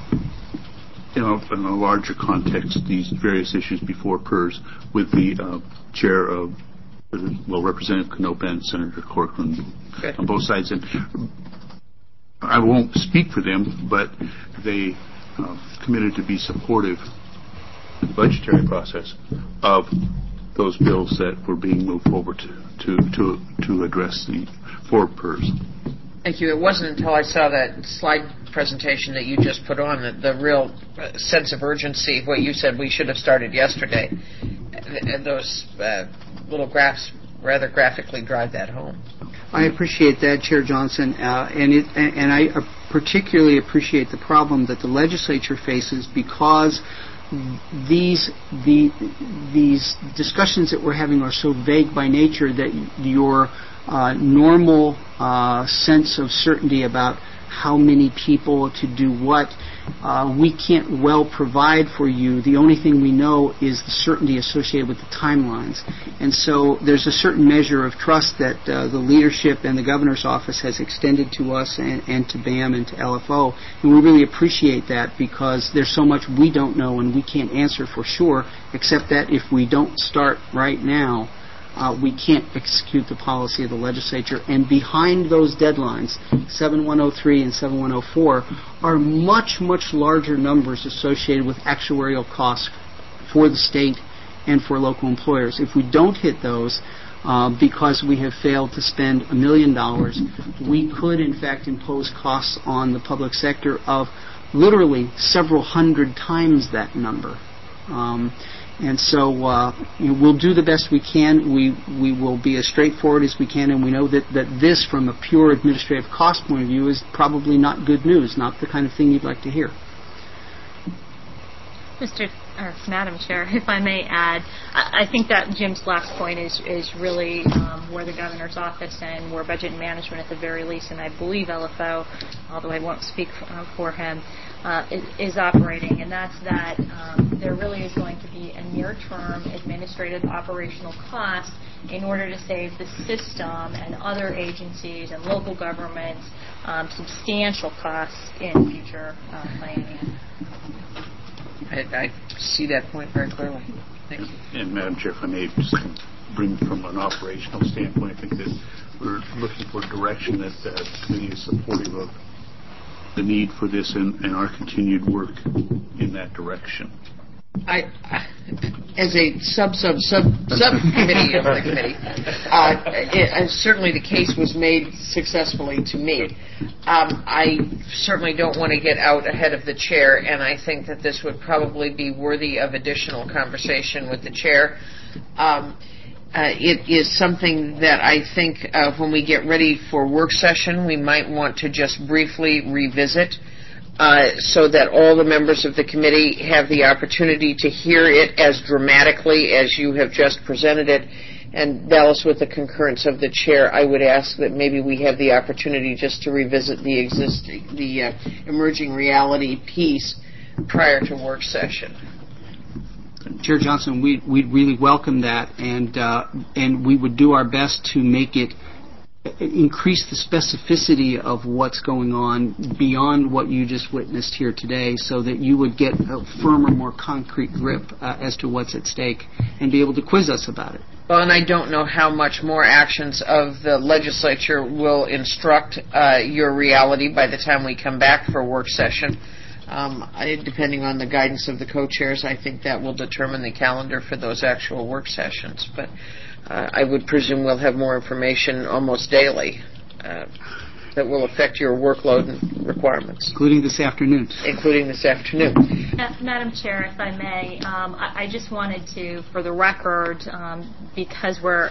in a larger context, these various issues before PERS with the chair of, Representative Knope and Senator Corcoran on both sides. And I won't speak for them, but they committed to be supportive in the budgetary process of those bills that were being moved forward to address the for PERS. Thank you. It wasn't until I saw that slide presentation that you just put on that the real sense of urgency, what you said we should have started yesterday, and those little graphs rather graphically drive that home. I appreciate that, Chair Johnson, and I particularly appreciate the problem that the legislature faces because these discussions that we're having are so vague by nature that your normal sense of certainty about how many people to do what, we can't well provide for you. The only thing we know is the certainty associated with the timelines. And so there's a certain measure of trust that the leadership and the governor's office has extended to us and to BAM and to LFO. And we really appreciate that because there's so much we don't know and we can't answer for sure, except that if we don't start right now, we can't execute the policy of the legislature. And behind those deadlines, 7103 and 7104, are much, much larger numbers associated with actuarial costs for the state and for local employers. If we don't hit those, because we have failed to spend $1 million, we could, in fact, impose costs on the public sector of literally several hundred times that number. And so we'll do the best we can. We will be as straightforward as we can, and we know that this, from a pure administrative cost point of view, is probably not good news, not the kind of thing you'd like to hear. Madam Chair, if I may add, I think that Jim's last point is really where the governor's office and where budget and management at the very least, and I believe LFO, although I won't speak for him, is operating, and that's that there really is going to be a near-term administrative operational cost in order to save the system and other agencies and local governments substantial costs in future planning. I see that point very clearly. Thank you. And Madam Chair, if I may just bring from an operational standpoint, I think that we're looking for direction that the committee is supportive of the need for this and our continued work in that direction. As a subcommittee of the committee, certainly the case was made successfully to me. I certainly don't want to get out ahead of the chair, and I think that this would probably be worthy of additional conversation with the chair. It is something that I think when we get ready for work session, we might want to just briefly revisit so that all the members of the committee have the opportunity to hear it as dramatically as you have just presented it. And Dallas, with the concurrence of the chair, I would ask that maybe we have the opportunity just to revisit the emerging reality piece prior to work session. Chair Johnson, we'd really welcome that, and we would do our best to make it increase the specificity of what's going on beyond what you just witnessed here today, so that you would get a firmer, more concrete grip as to what's at stake and be able to quiz us about it. Well, and I don't know how much more actions of the legislature will instruct your reality by the time we come back for work session. Depending on the guidance of the co-chairs, I think that will determine the calendar for those actual work sessions. But I would presume we'll have more information almost daily that will affect your workload and requirements. Including this afternoon. Including this afternoon. Madam Chair, if I may, I just wanted to, for the record, because we're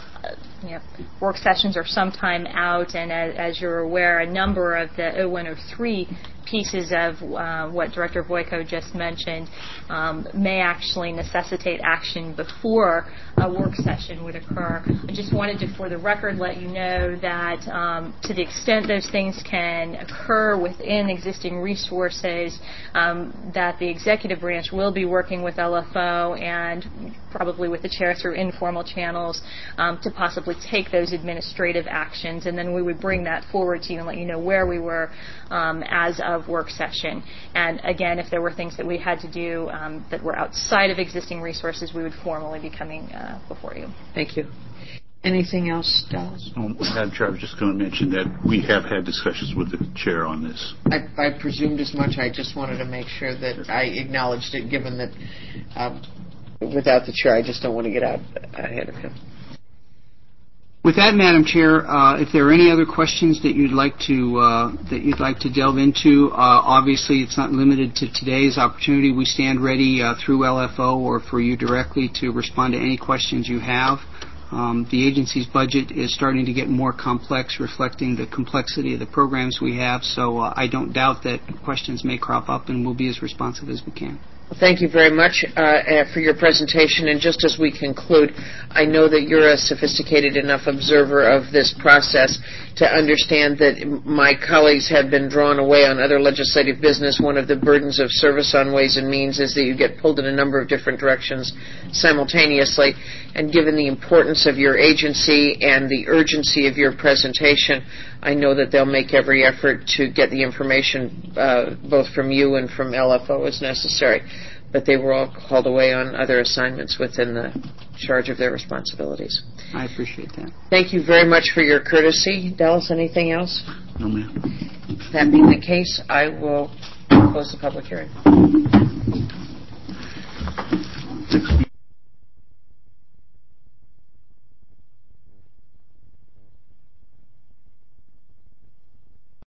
work sessions are sometime out, and as you're aware, a number of the 0103 pieces of what Director Voyko just mentioned may actually necessitate action before a work session would occur. I just wanted to, for the record, let you know that to the extent those things can occur within existing resources, that the executive branch will be working with LFO and probably with the chair through informal channels to possibly take those administrative actions, and then we would bring that forward to you and let you know where we were as of work session. And again, if there were things that we had to do that were outside of existing resources, we would formally be coming before you. Thank you. Anything else, Dallas? Madam Chair, I was just going to mention that we have had discussions with the chair on this. I presumed as much. I just wanted to make sure that I acknowledged it, given that without the chair, I just don't want to get out ahead of him. With that, Madam Chair, if there are any other questions that you'd like to delve into, obviously it's not limited to today's opportunity. We stand ready through LFO or for you directly to respond to any questions you have. The agency's budget is starting to get more complex, reflecting the complexity of the programs we have, so I don't doubt that questions may crop up, and we'll be as responsive as we can. Thank you very much for your presentation. And just as we conclude, I know that you're a sophisticated enough observer of this process to understand that my colleagues have been drawn away on other legislative business. One of the burdens of service on Ways and Means is that you get pulled in a number of different directions simultaneously. And given the importance of your agency and the urgency of your presentation, I know that they'll make every effort to get the information both from you and from LFO as necessary. But they were all called away on other assignments within the charge of their responsibilities. I appreciate that. Thank you very much for your courtesy. Dallas, anything else? No, ma'am. That being the case, I will close the public hearing.